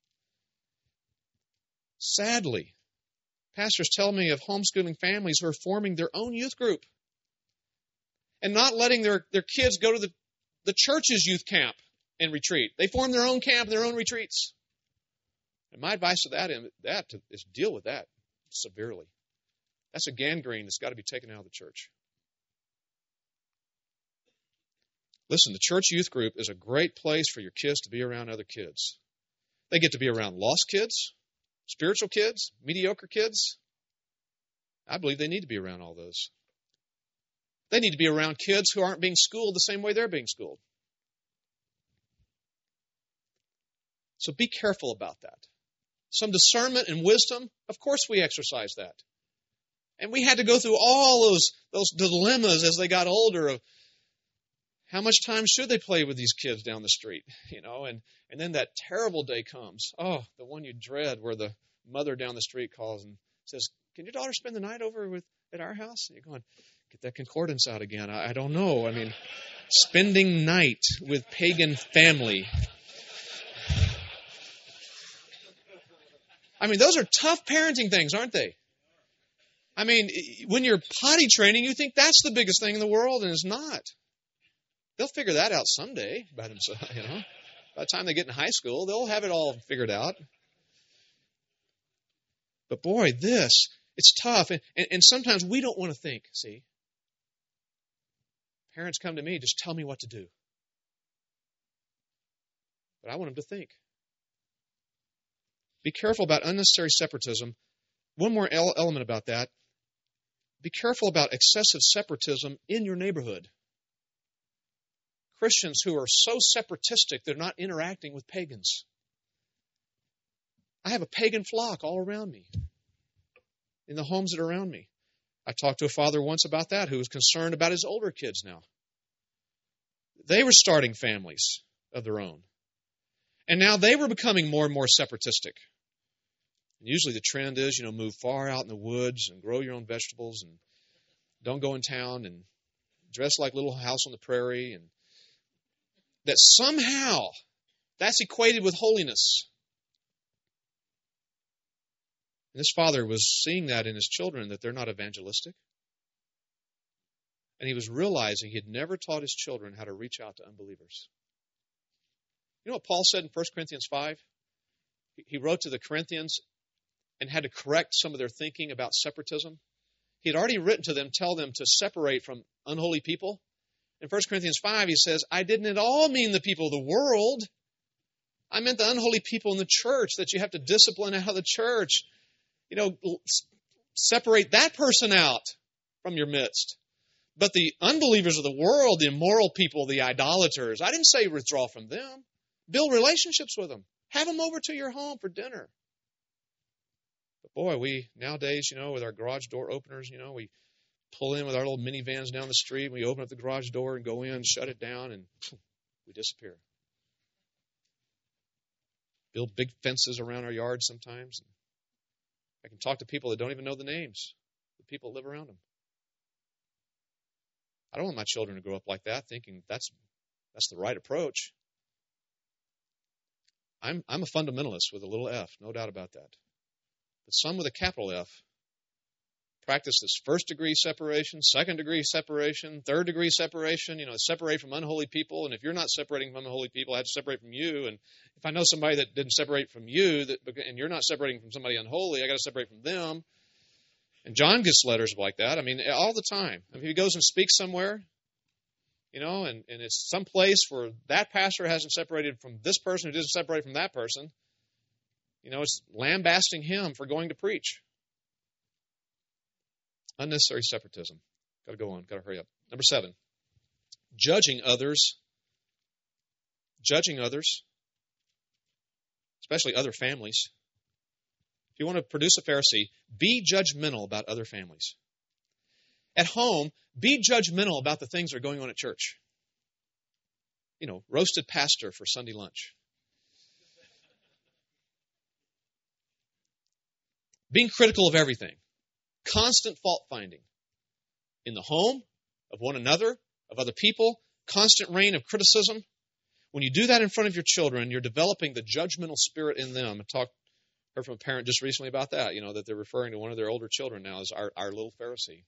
Sadly, pastors tell me of homeschooling families who are forming their own youth group and not letting their, their kids go to the, the church's youth camp and retreat. They form their own camp, their own retreats. And my advice to that, that is deal with that severely. That's a gangrene that's got to be taken out of the church. Listen, the church youth group is a great place for your kids to be around other kids. They get to be around lost kids, spiritual kids, mediocre kids. I believe they need to be around all those. They need to be around kids who aren't being schooled the same way they're being schooled. So be careful about that. Some discernment and wisdom, of course we exercise that. And we had to go through all those, those dilemmas as they got older of how much time should they play with these kids down the street, you know, and, and then that terrible day comes. Oh, the one you dread where the mother down the street calls and says, can your daughter spend the night over with at our house? And you're going, get that concordance out again. I, I don't know. I mean, spending night with pagan family. I mean, those are tough parenting things, aren't they? I mean, when you're potty training, you think that's the biggest thing in the world, and it's not. They'll figure that out someday by themselves, you know. By the time they get in high school, they'll have it all figured out. But boy, this, it's tough. And, and, and sometimes we don't want to think, see. Parents come to me, just tell me what to do. But I want them to think. Be careful about unnecessary separatism. One more ele- element about that. Be careful about excessive separatism in your neighborhood. Christians who are so separatistic, they're not interacting with pagans. I have a pagan flock all around me, in the homes that are around me. I talked to a father once about that who was concerned about his older kids now. They were starting families of their own. And now they were becoming more and more separatistic. And usually the trend is, you know, move far out in the woods and grow your own vegetables and don't go in town and dress like Little House on the Prairie, and that somehow that's equated with holiness. And this father was seeing that in his children, that they're not evangelistic. And he was realizing he had never taught his children how to reach out to unbelievers. You know what Paul said in First Corinthians five? He wrote to the Corinthians and had to correct some of their thinking about separatism. He had already written to them, tell them to separate from unholy people. In First Corinthians five, he says, I didn't at all mean the people of the world. I meant the unholy people in the church that you have to discipline out of the church. You know, separate that person out from your midst. But the unbelievers of the world, the immoral people, the idolaters, I didn't say withdraw from them. Build relationships with them. Have them over to your home for dinner. But boy, we nowadays, you know, with our garage door openers, you know, we pull in with our little minivans down the street, and we open up the garage door and go in, shut it down, and we disappear. Build big fences around our yards sometimes. I can talk to people that don't even know the names, the people that live around them. I don't want my children to grow up like that, thinking that's that's the right approach. I'm I'm a fundamentalist with a little f, no doubt about that. But some with a capital F practice this first degree separation, second degree separation, third degree separation, you know, separate from unholy people. And if you're not separating from unholy people, I have to separate from you. And if I know somebody that didn't separate from you, that, and you're not separating from somebody unholy, I got to separate from them. And John gets letters like that. I mean, all the time. I mean, he goes and speaks somewhere, you know, and, and it's some place where that pastor hasn't separated from this person who doesn't separate from that person. You know, it's lambasting him for going to preach. Unnecessary separatism. Got to go on. Got to hurry up. Number seven, judging others. Judging others, especially other families. If you want to produce a Pharisee, be judgmental about other families. At home, be judgmental about the things that are going on at church. You know, roasted pastor for Sunday lunch. Being critical of everything. Constant fault-finding. In the home, of one another, of other people. Constant rain of criticism. When you do that in front of your children, you're developing the judgmental spirit in them. I talked, heard from a parent just recently about that, you know, that they're referring to one of their older children now as our, our little Pharisee.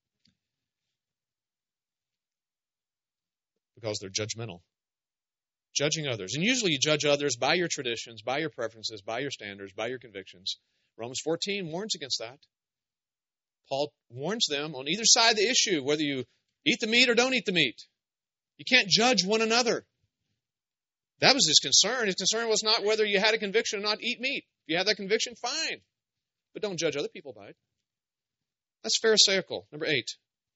Because they're judgmental. Judging others. And usually you judge others by your traditions, by your preferences, by your standards, by your convictions. Romans fourteen warns against that. Paul warns them on either side of the issue, whether you eat the meat or don't eat the meat. You can't judge one another. That was his concern. His concern was not whether you had a conviction or not eat meat. If you have that conviction, fine. But don't judge other people by it. That's Pharisaical. Number eight.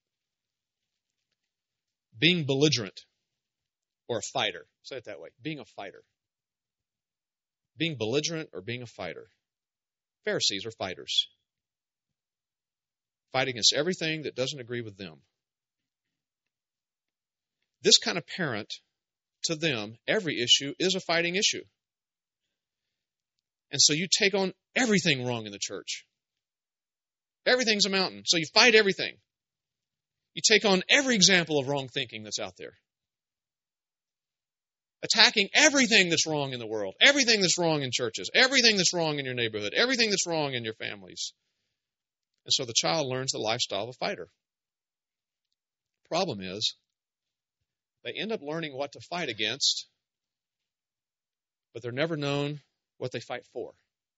Being belligerent or a fighter. Say it that way. Being a fighter. Being belligerent or being a fighter. Pharisees are fighters. Fight against everything that doesn't agree with them. This kind of parent, to them, every issue is a fighting issue. And so you take on everything wrong in the church. Everything's a mountain. So you fight everything. You take on every example of wrong thinking that's out there. Attacking everything that's wrong in the world, everything that's wrong in churches, everything that's wrong in your neighborhood, everything that's wrong in your families. And so the child learns the lifestyle of a fighter. Problem is, they end up learning what to fight against, but they're never known what they fight for.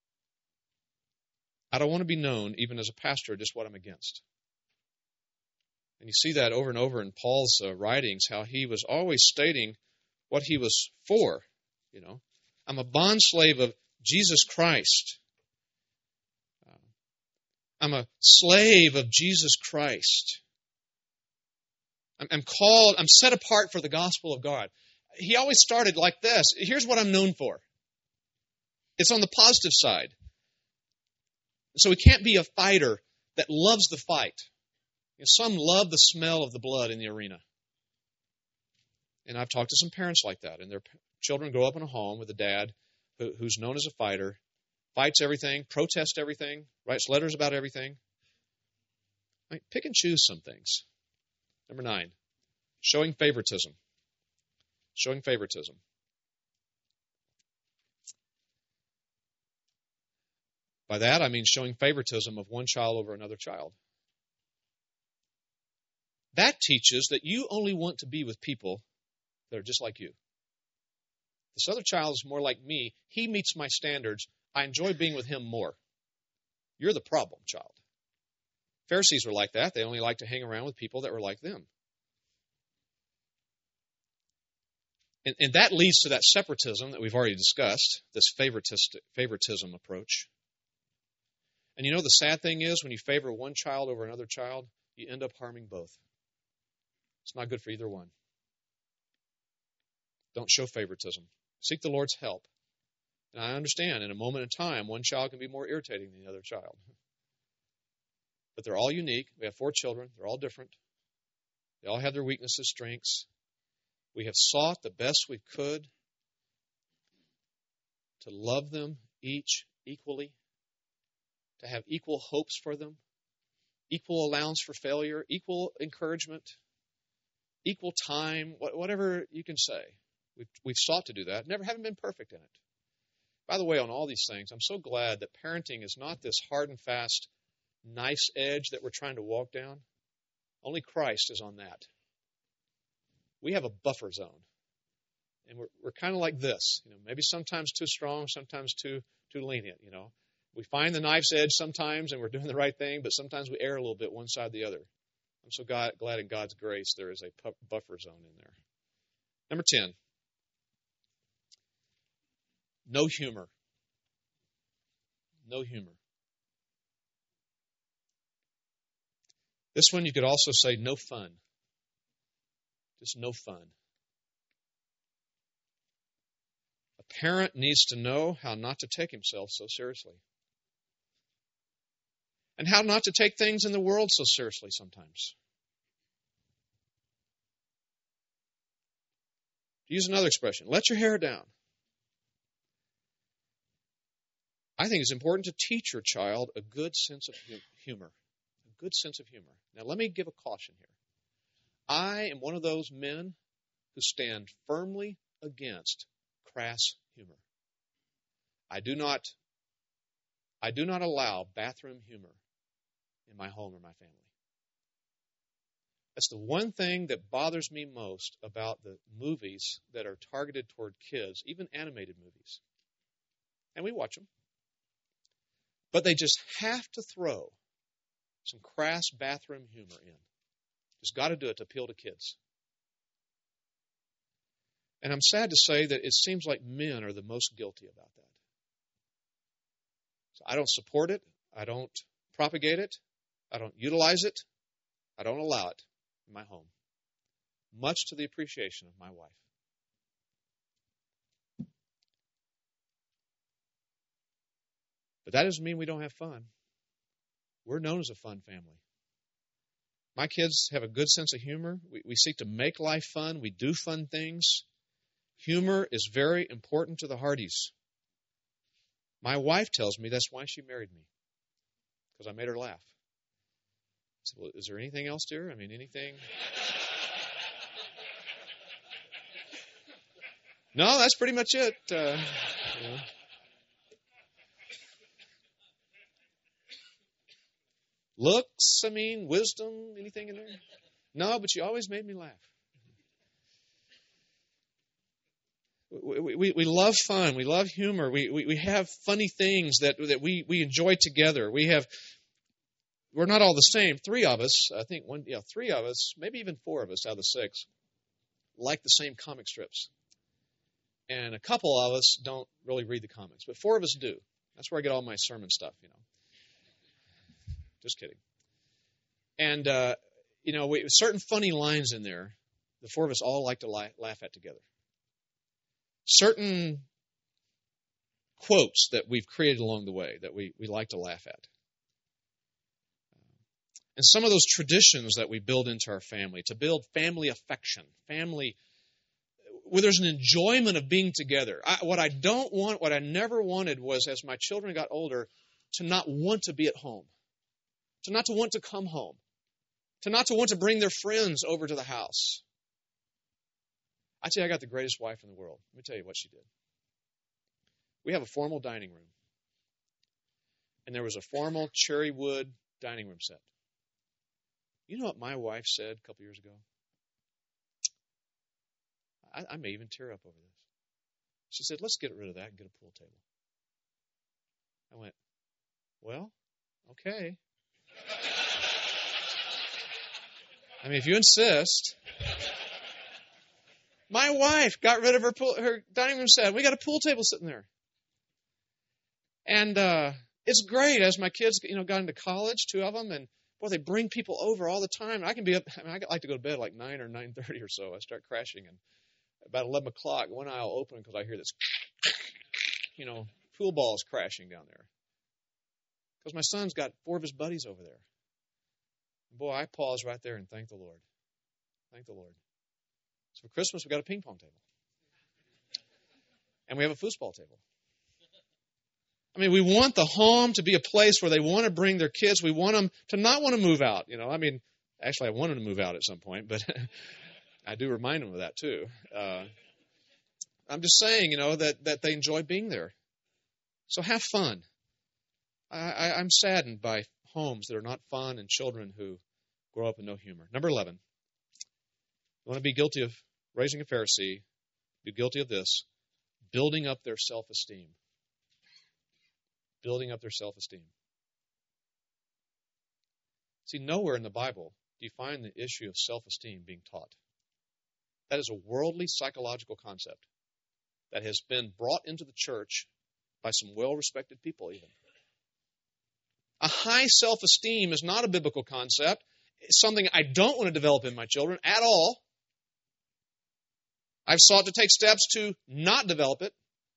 I don't want to be known, even as a pastor, just what I'm against. And you see that over and over in Paul's uh, writings, how he was always stating what he was for. You know, I'm a bondslave of Jesus Christ. Uh, I'm a slave of Jesus Christ. I'm, I'm called, I'm set apart for the gospel of God. He always started like this. Here's what I'm known for. It's on the positive side. So we can't be a fighter that loves the fight. You know, some love the smell of the blood in the arena. And I've talked to some parents like that, and their children grow up in a home with a dad who, who's known as a fighter, fights everything, protests everything, writes letters about everything. I mean, pick and choose some things. Number nine, showing favoritism. Showing favoritism. By that, I mean showing favoritism of one child over another child. That teaches that you only want to be with people that are just like you. This other child is more like me. He meets my standards. I enjoy being with him more. You're the problem, child. Pharisees were like that. They only liked to hang around with people that were like them. And, and that leads to that separatism that we've already discussed, this favoritism approach. And you know, the sad thing is, when you favor one child over another child, you end up harming both. It's not good for either one. Don't show favoritism. Seek the Lord's help. And I understand, in a moment in time, one child can be more irritating than the other child. But they're all unique. We have four children. They're all different. They all have their weaknesses, strengths. We have sought the best we could to love them each equally, to have equal hopes for them, equal allowance for failure, equal encouragement, equal time, whatever you can say. We've, we've sought to do that. Never haven't been perfect in it. By the way, on all these things, I'm so glad that parenting is not this hard and fast, nice edge that we're trying to walk down. Only Christ is on that. We have a buffer zone. And we're we're kind of like this. You know, maybe sometimes too strong, sometimes too too lenient, you know. We find the knife's edge sometimes and we're doing the right thing, but sometimes we err a little bit one side or the other. I'm so God, glad in God's grace there is a buffer zone in there. Number ten. No humor. No humor. This one you could also say no fun. Just no fun. A parent needs to know how not to take himself so seriously. And how not to take things in the world so seriously sometimes. To use another expression, let your hair down. I think it's important to teach your child a good sense of humor. A good sense of humor. Now, let me give a caution here. I am one of those men who stand firmly against crass humor. I do not, I do not allow bathroom humor in my home or my family. That's the one thing that bothers me most about the movies that are targeted toward kids, even animated movies. And we watch them. But they just have to throw some crass bathroom humor in. Just got to do it to appeal to kids. And I'm sad to say that it seems like men are the most guilty about that. So I don't support it. I don't propagate it. I don't utilize it. I don't allow it in my home, much to the appreciation of my wife. But that doesn't mean we don't have fun. We're known as a fun family. My kids have a good sense of humor. We, we seek to make life fun. We do fun things. Humor is very important to the Hardys. My wife tells me that's why she married me, because I made her laugh. I said, well, is there anything else, dear? I mean, anything? No, that's pretty much it. Uh, you know. Looks, I mean, wisdom, anything in there? No, but you always made me laugh. We, we, we love fun. We love humor. We, we, we have funny things that, that we, we enjoy together. We have, we're not all the same. Three of us, I think one, yeah, three of us, maybe even four of us out of the six, like the same comic strips. And a couple of us don't really read the comics, but four of us do. That's where I get all my sermon stuff, you know. Just kidding. And, uh, you know, we, certain funny lines in there, the four of us all like to laugh, laugh at together. Certain quotes that we've created along the way that we, we like to laugh at. And some of those traditions that we build into our family, to build family affection, family, where there's an enjoyment of being together. I, what I don't want, what I never wanted was, as my children got older, to not want to be at home. To not to want to come home. To not to want to bring their friends over to the house. I tell you, I got the greatest wife in the world. Let me tell you what she did. We have a formal dining room. And there was a formal cherry wood dining room set. You know what my wife said a couple years ago? I, I may even tear up over this. She said, let's get rid of that and get a pool table. I went, well, okay. I mean, if you insist. My wife got rid of her pool, her dining room set. We got a pool table sitting there. And uh, it's great as my kids, you know, got into college, two of them, and boy, they bring people over all the time. I can be up, I mean, I like to go to bed like nine or nine thirty or so. I start crashing, and about eleven o'clock, one eye will open because I hear this, you know, pool balls crashing down there. Because my son's got four of his buddies over there. Boy, I pause right there and thank the Lord. Thank the Lord. So for Christmas, we got a ping pong table. And we have a foosball table. I mean, we want the home to be a place where they want to bring their kids. We want them to not want to move out. You know, I mean, actually, I want them to move out at some point, but I do remind them of that too. Uh, I'm just saying, you know, that, that they enjoy being there. So have fun. I, I, I'm saddened by homes that are not fun and children who grow up with no humor. Number eleven. You want to be guilty of raising a Pharisee, be guilty of this, building up their self-esteem. Building up their self-esteem. See, nowhere in the Bible do you find the issue of self-esteem being taught. That is a worldly psychological concept that has been brought into the church by some well-respected people even. A high self-esteem is not a biblical concept. It's something I don't want to develop in my children at all. I've sought to take steps to not develop it.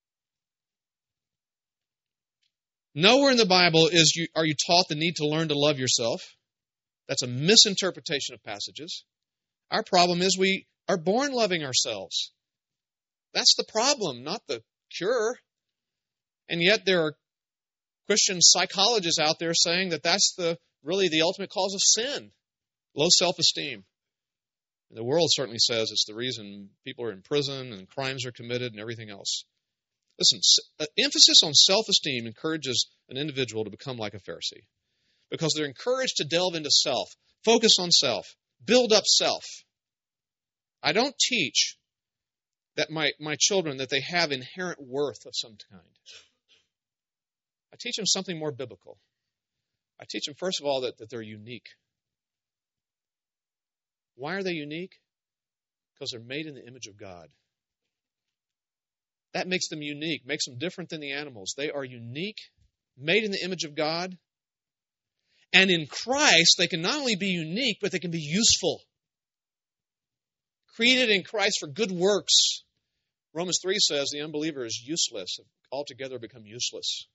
Nowhere in the Bible is you, are you taught the need to learn to love yourself. That's a misinterpretation of passages. Our problem is we are born loving ourselves. That's the problem, not the cure. And yet there are Christian psychologists out there saying that that's the really the ultimate cause of sin, low self-esteem. The world certainly says it's the reason people are in prison and crimes are committed and everything else. Listen, emphasis on self-esteem encourages an individual to become like a Pharisee because they're encouraged to delve into self, focus on self, build up self. I don't teach that my, my children that they have inherent worth of some kind. I teach them something more biblical. I teach them, first of all, that, that they're unique. Why are they unique? Because they're made in the image of God. That makes them unique, makes them different than the animals. They are unique, made in the image of God. And in Christ, they can not only be unique, but they can be useful. Created in Christ for good works. Romans three says the unbeliever is useless, altogether become useless.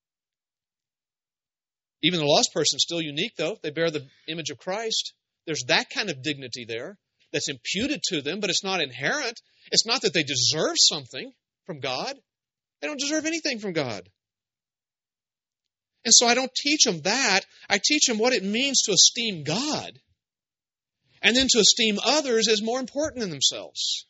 Even the lost person is still unique, though. They bear the image of Christ. There's that kind of dignity there that's imputed to them, but it's not inherent. It's not that they deserve something from God. They don't deserve anything from God. And so I don't teach them that. I teach them what it means to esteem God. And then to esteem others as more important than themselves.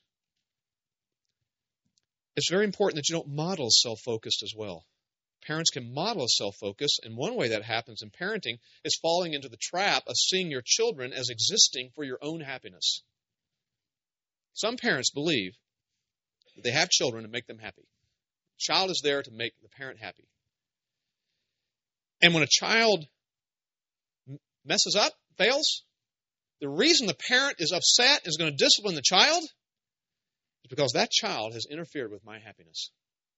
It's very important that you don't model self-focused as well. Parents can model self-focus, and one way that happens in parenting is falling into the trap of seeing your children as existing for your own happiness. Some parents believe that they have children to make them happy. The child is there to make the parent happy. And when a child messes up, fails, the reason the parent is upset, is going to discipline the child, is because that child has interfered with my happiness.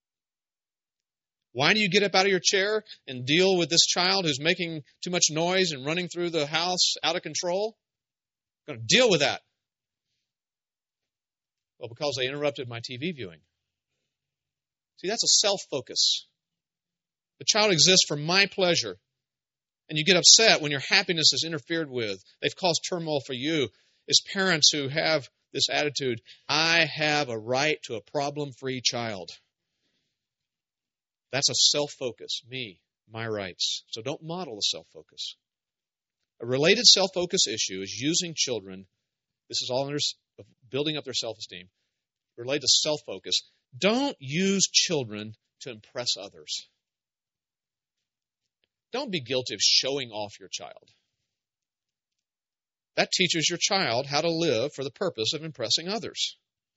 Why do you get up out of your chair and deal with this child who's making too much noise and running through the house out of control? I'm going to deal with that. Well, because they interrupted my T V viewing. See, that's a self-focus. The child exists for my pleasure. And you get upset when your happiness is interfered with. They've caused turmoil for you. As parents who have this attitude, I have a right to a problem-free child. That's a self-focus. Me, my rights. So don't model a self-focus. A related self-focus issue is using children. This is all under building up their self-esteem. Related to self-focus. Don't use children to impress others. Don't be guilty of showing off your child. That teaches your child how to live for the purpose of impressing others.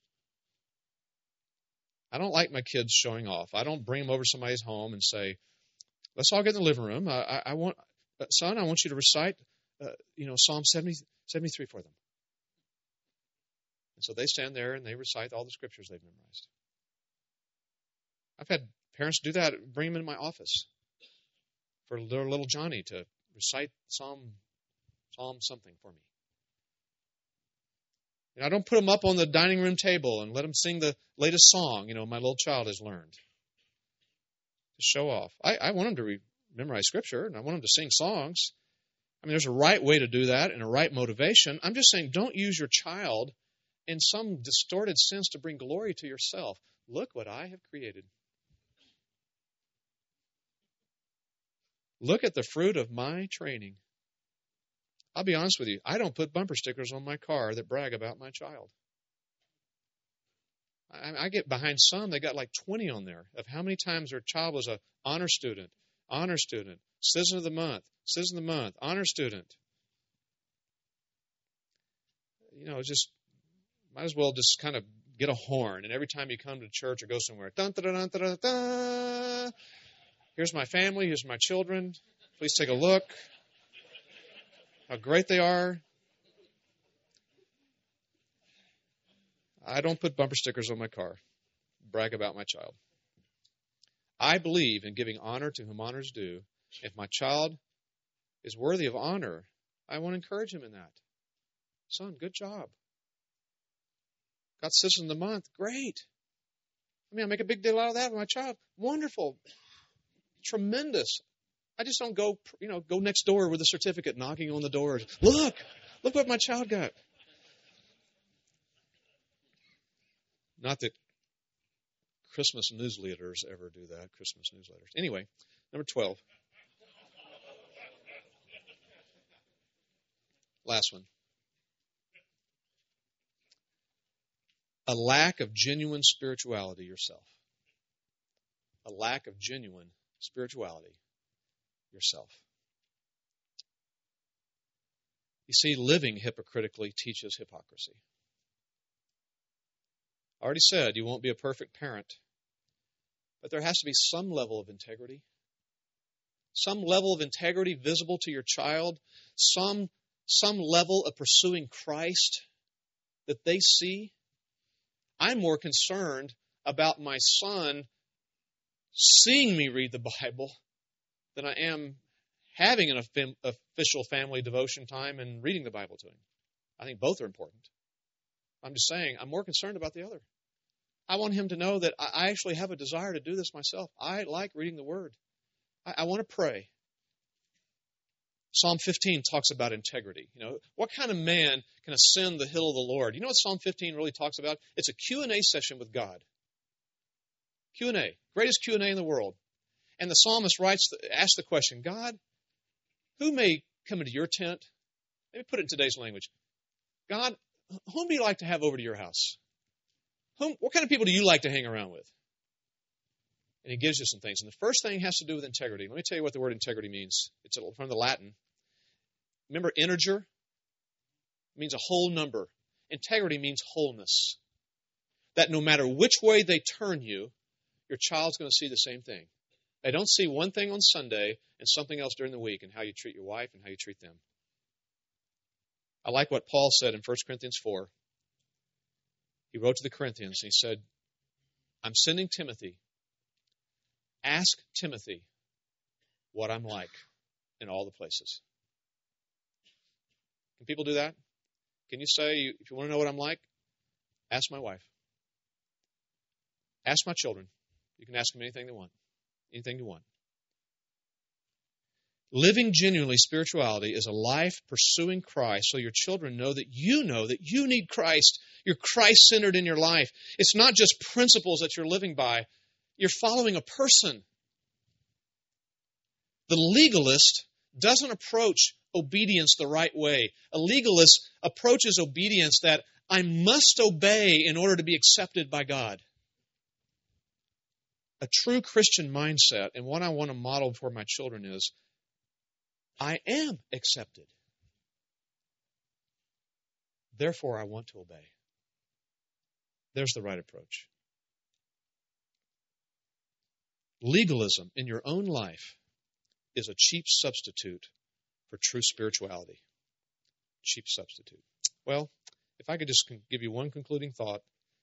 I don't like my kids showing off. I don't bring them over to somebody's home and say, let's all get in the living room. I, I, I want, son, I want you to recite, uh, you know, Psalm seventy, seventy-three for them. And so they stand there and they recite all the scriptures they've memorized. I've had parents do that, bring them in my office for their little Johnny to recite Psalm, Psalm something for me. And I don't put them up on the dining room table and let them sing the latest song, you know, my little child has learned. To show off. I, I want them to re- memorize Scripture, and I want them to sing songs. I mean, there's a right way to do that and a right motivation. I'm just saying, don't use your child in some distorted sense to bring glory to yourself. Look what I have created. Look at the fruit of my training. I'll be honest with you. I don't put bumper stickers on my car that brag about my child. I, I get behind some, they got like twenty on there of how many times their child was an honor student, honor student, citizen of the month, citizen of the month, honor student. You know, just might as well just kind of get a horn, and every time you come to church or go somewhere, dun, dun, dun, dun, dun, dun. Here's my family, here's my children. Please take a look. How great they are. I don't put bumper stickers on my car. Brag about my child. I believe in giving honor to whom honor is due. If my child is worthy of honor, I want to encourage him in that. Son, good job. Got citizen of the month. Great. I mean, I make a big deal out of that with my child. Wonderful. Tremendous. I just don't go, you know, go next door with a certificate knocking on the door. Look, look what my child got. Not that Christmas newsletters ever do that, Christmas newsletters. Anyway, number twelve. Last one. A lack of genuine spirituality yourself. A lack of genuine spirituality yourself. You see, living hypocritically teaches hypocrisy. I already said you won't be a perfect parent, but there has to be some level of integrity, some level of integrity visible to your child, some, some level of pursuing Christ that they see. I'm more concerned about my son seeing me read the Bible than I am having an official family devotion time and reading the Bible to him. I think both are important. I'm just saying, I'm more concerned about the other. I want him to know that I actually have a desire to do this myself. I like reading the Word. I, I want to pray. Psalm fifteen talks about integrity. You know, what kind of man can ascend the hill of the Lord? You know what Psalm fifteen really talks about? It's a Q and A session with God. Q and A. Greatest Q and A in the world. And the psalmist writes, asks the question, God, who may come into your tent? Let me put it in today's language. God, whom do you like to have over to your house? Whom, what kind of people do you like to hang around with? And he gives you some things. And the first thing has to do with integrity. Let me tell you what the word integrity means. It's from the Latin. Remember, integer? It means a whole number. Integrity means wholeness. That no matter which way they turn you, your child's going to see the same thing. They don't see one thing on Sunday and something else during the week, and how you treat your wife and how you treat them. I like what Paul said in First Corinthians four. He wrote to the Corinthians, and he said, I'm sending Timothy. Ask Timothy what I'm like in all the places. Can people do that? Can you say, if you want to know what I'm like, ask my wife. Ask my children. You can ask them anything they want. Anything you want. Living genuinely spirituality is a life pursuing Christ so your children know that you know that you need Christ. You're Christ-centered in your life. It's not just principles that you're living by. You're following a person. The legalist doesn't approach obedience the right way. A legalist approaches obedience that I must obey in order to be accepted by God. A true Christian mindset, and one I want to model for my children, is I am accepted. Therefore, I want to obey. There's the right approach. Legalism in your own life is a cheap substitute for true spirituality. Cheap substitute. Well, if I could just give you one concluding thought.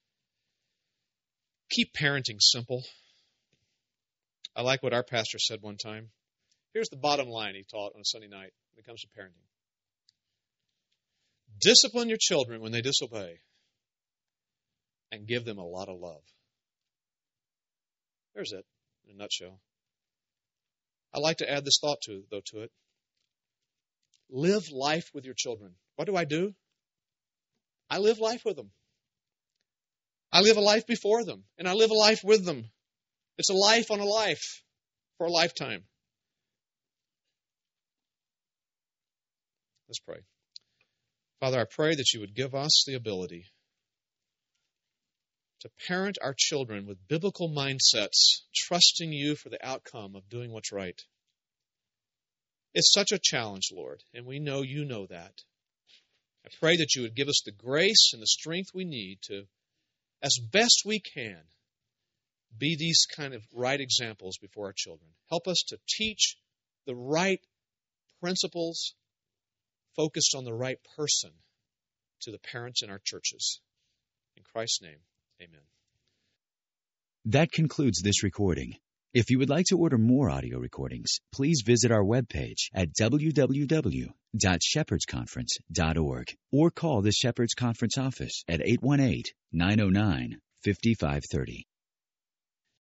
Keep parenting simple. I like what our pastor said one time. Here's the bottom line he taught on a Sunday night when it comes to parenting. Discipline your children when they disobey and give them a lot of love. There's it in a nutshell. I like to add this thought to, though, to it. Live life with your children. What do I do? I live life with them. I live a life before them, and I live a life with them. It's a life on a life for a lifetime. Let's pray. Father, I pray that you would give us the ability to parent our children with biblical mindsets, trusting you for the outcome of doing what's right. It's such a challenge, Lord, and we know you know that. I pray that you would give us the grace and the strength we need to, as best we can, be these kind of right examples before our children. Help us to teach the right principles focused on the right person to the parents in our churches. In Christ's name, amen. That concludes this recording. If you would like to order more audio recordings, please visit our webpage at w w w dot shepherds conference dot org or call the Shepherds Conference office at eight one eight, nine oh nine, five five three oh.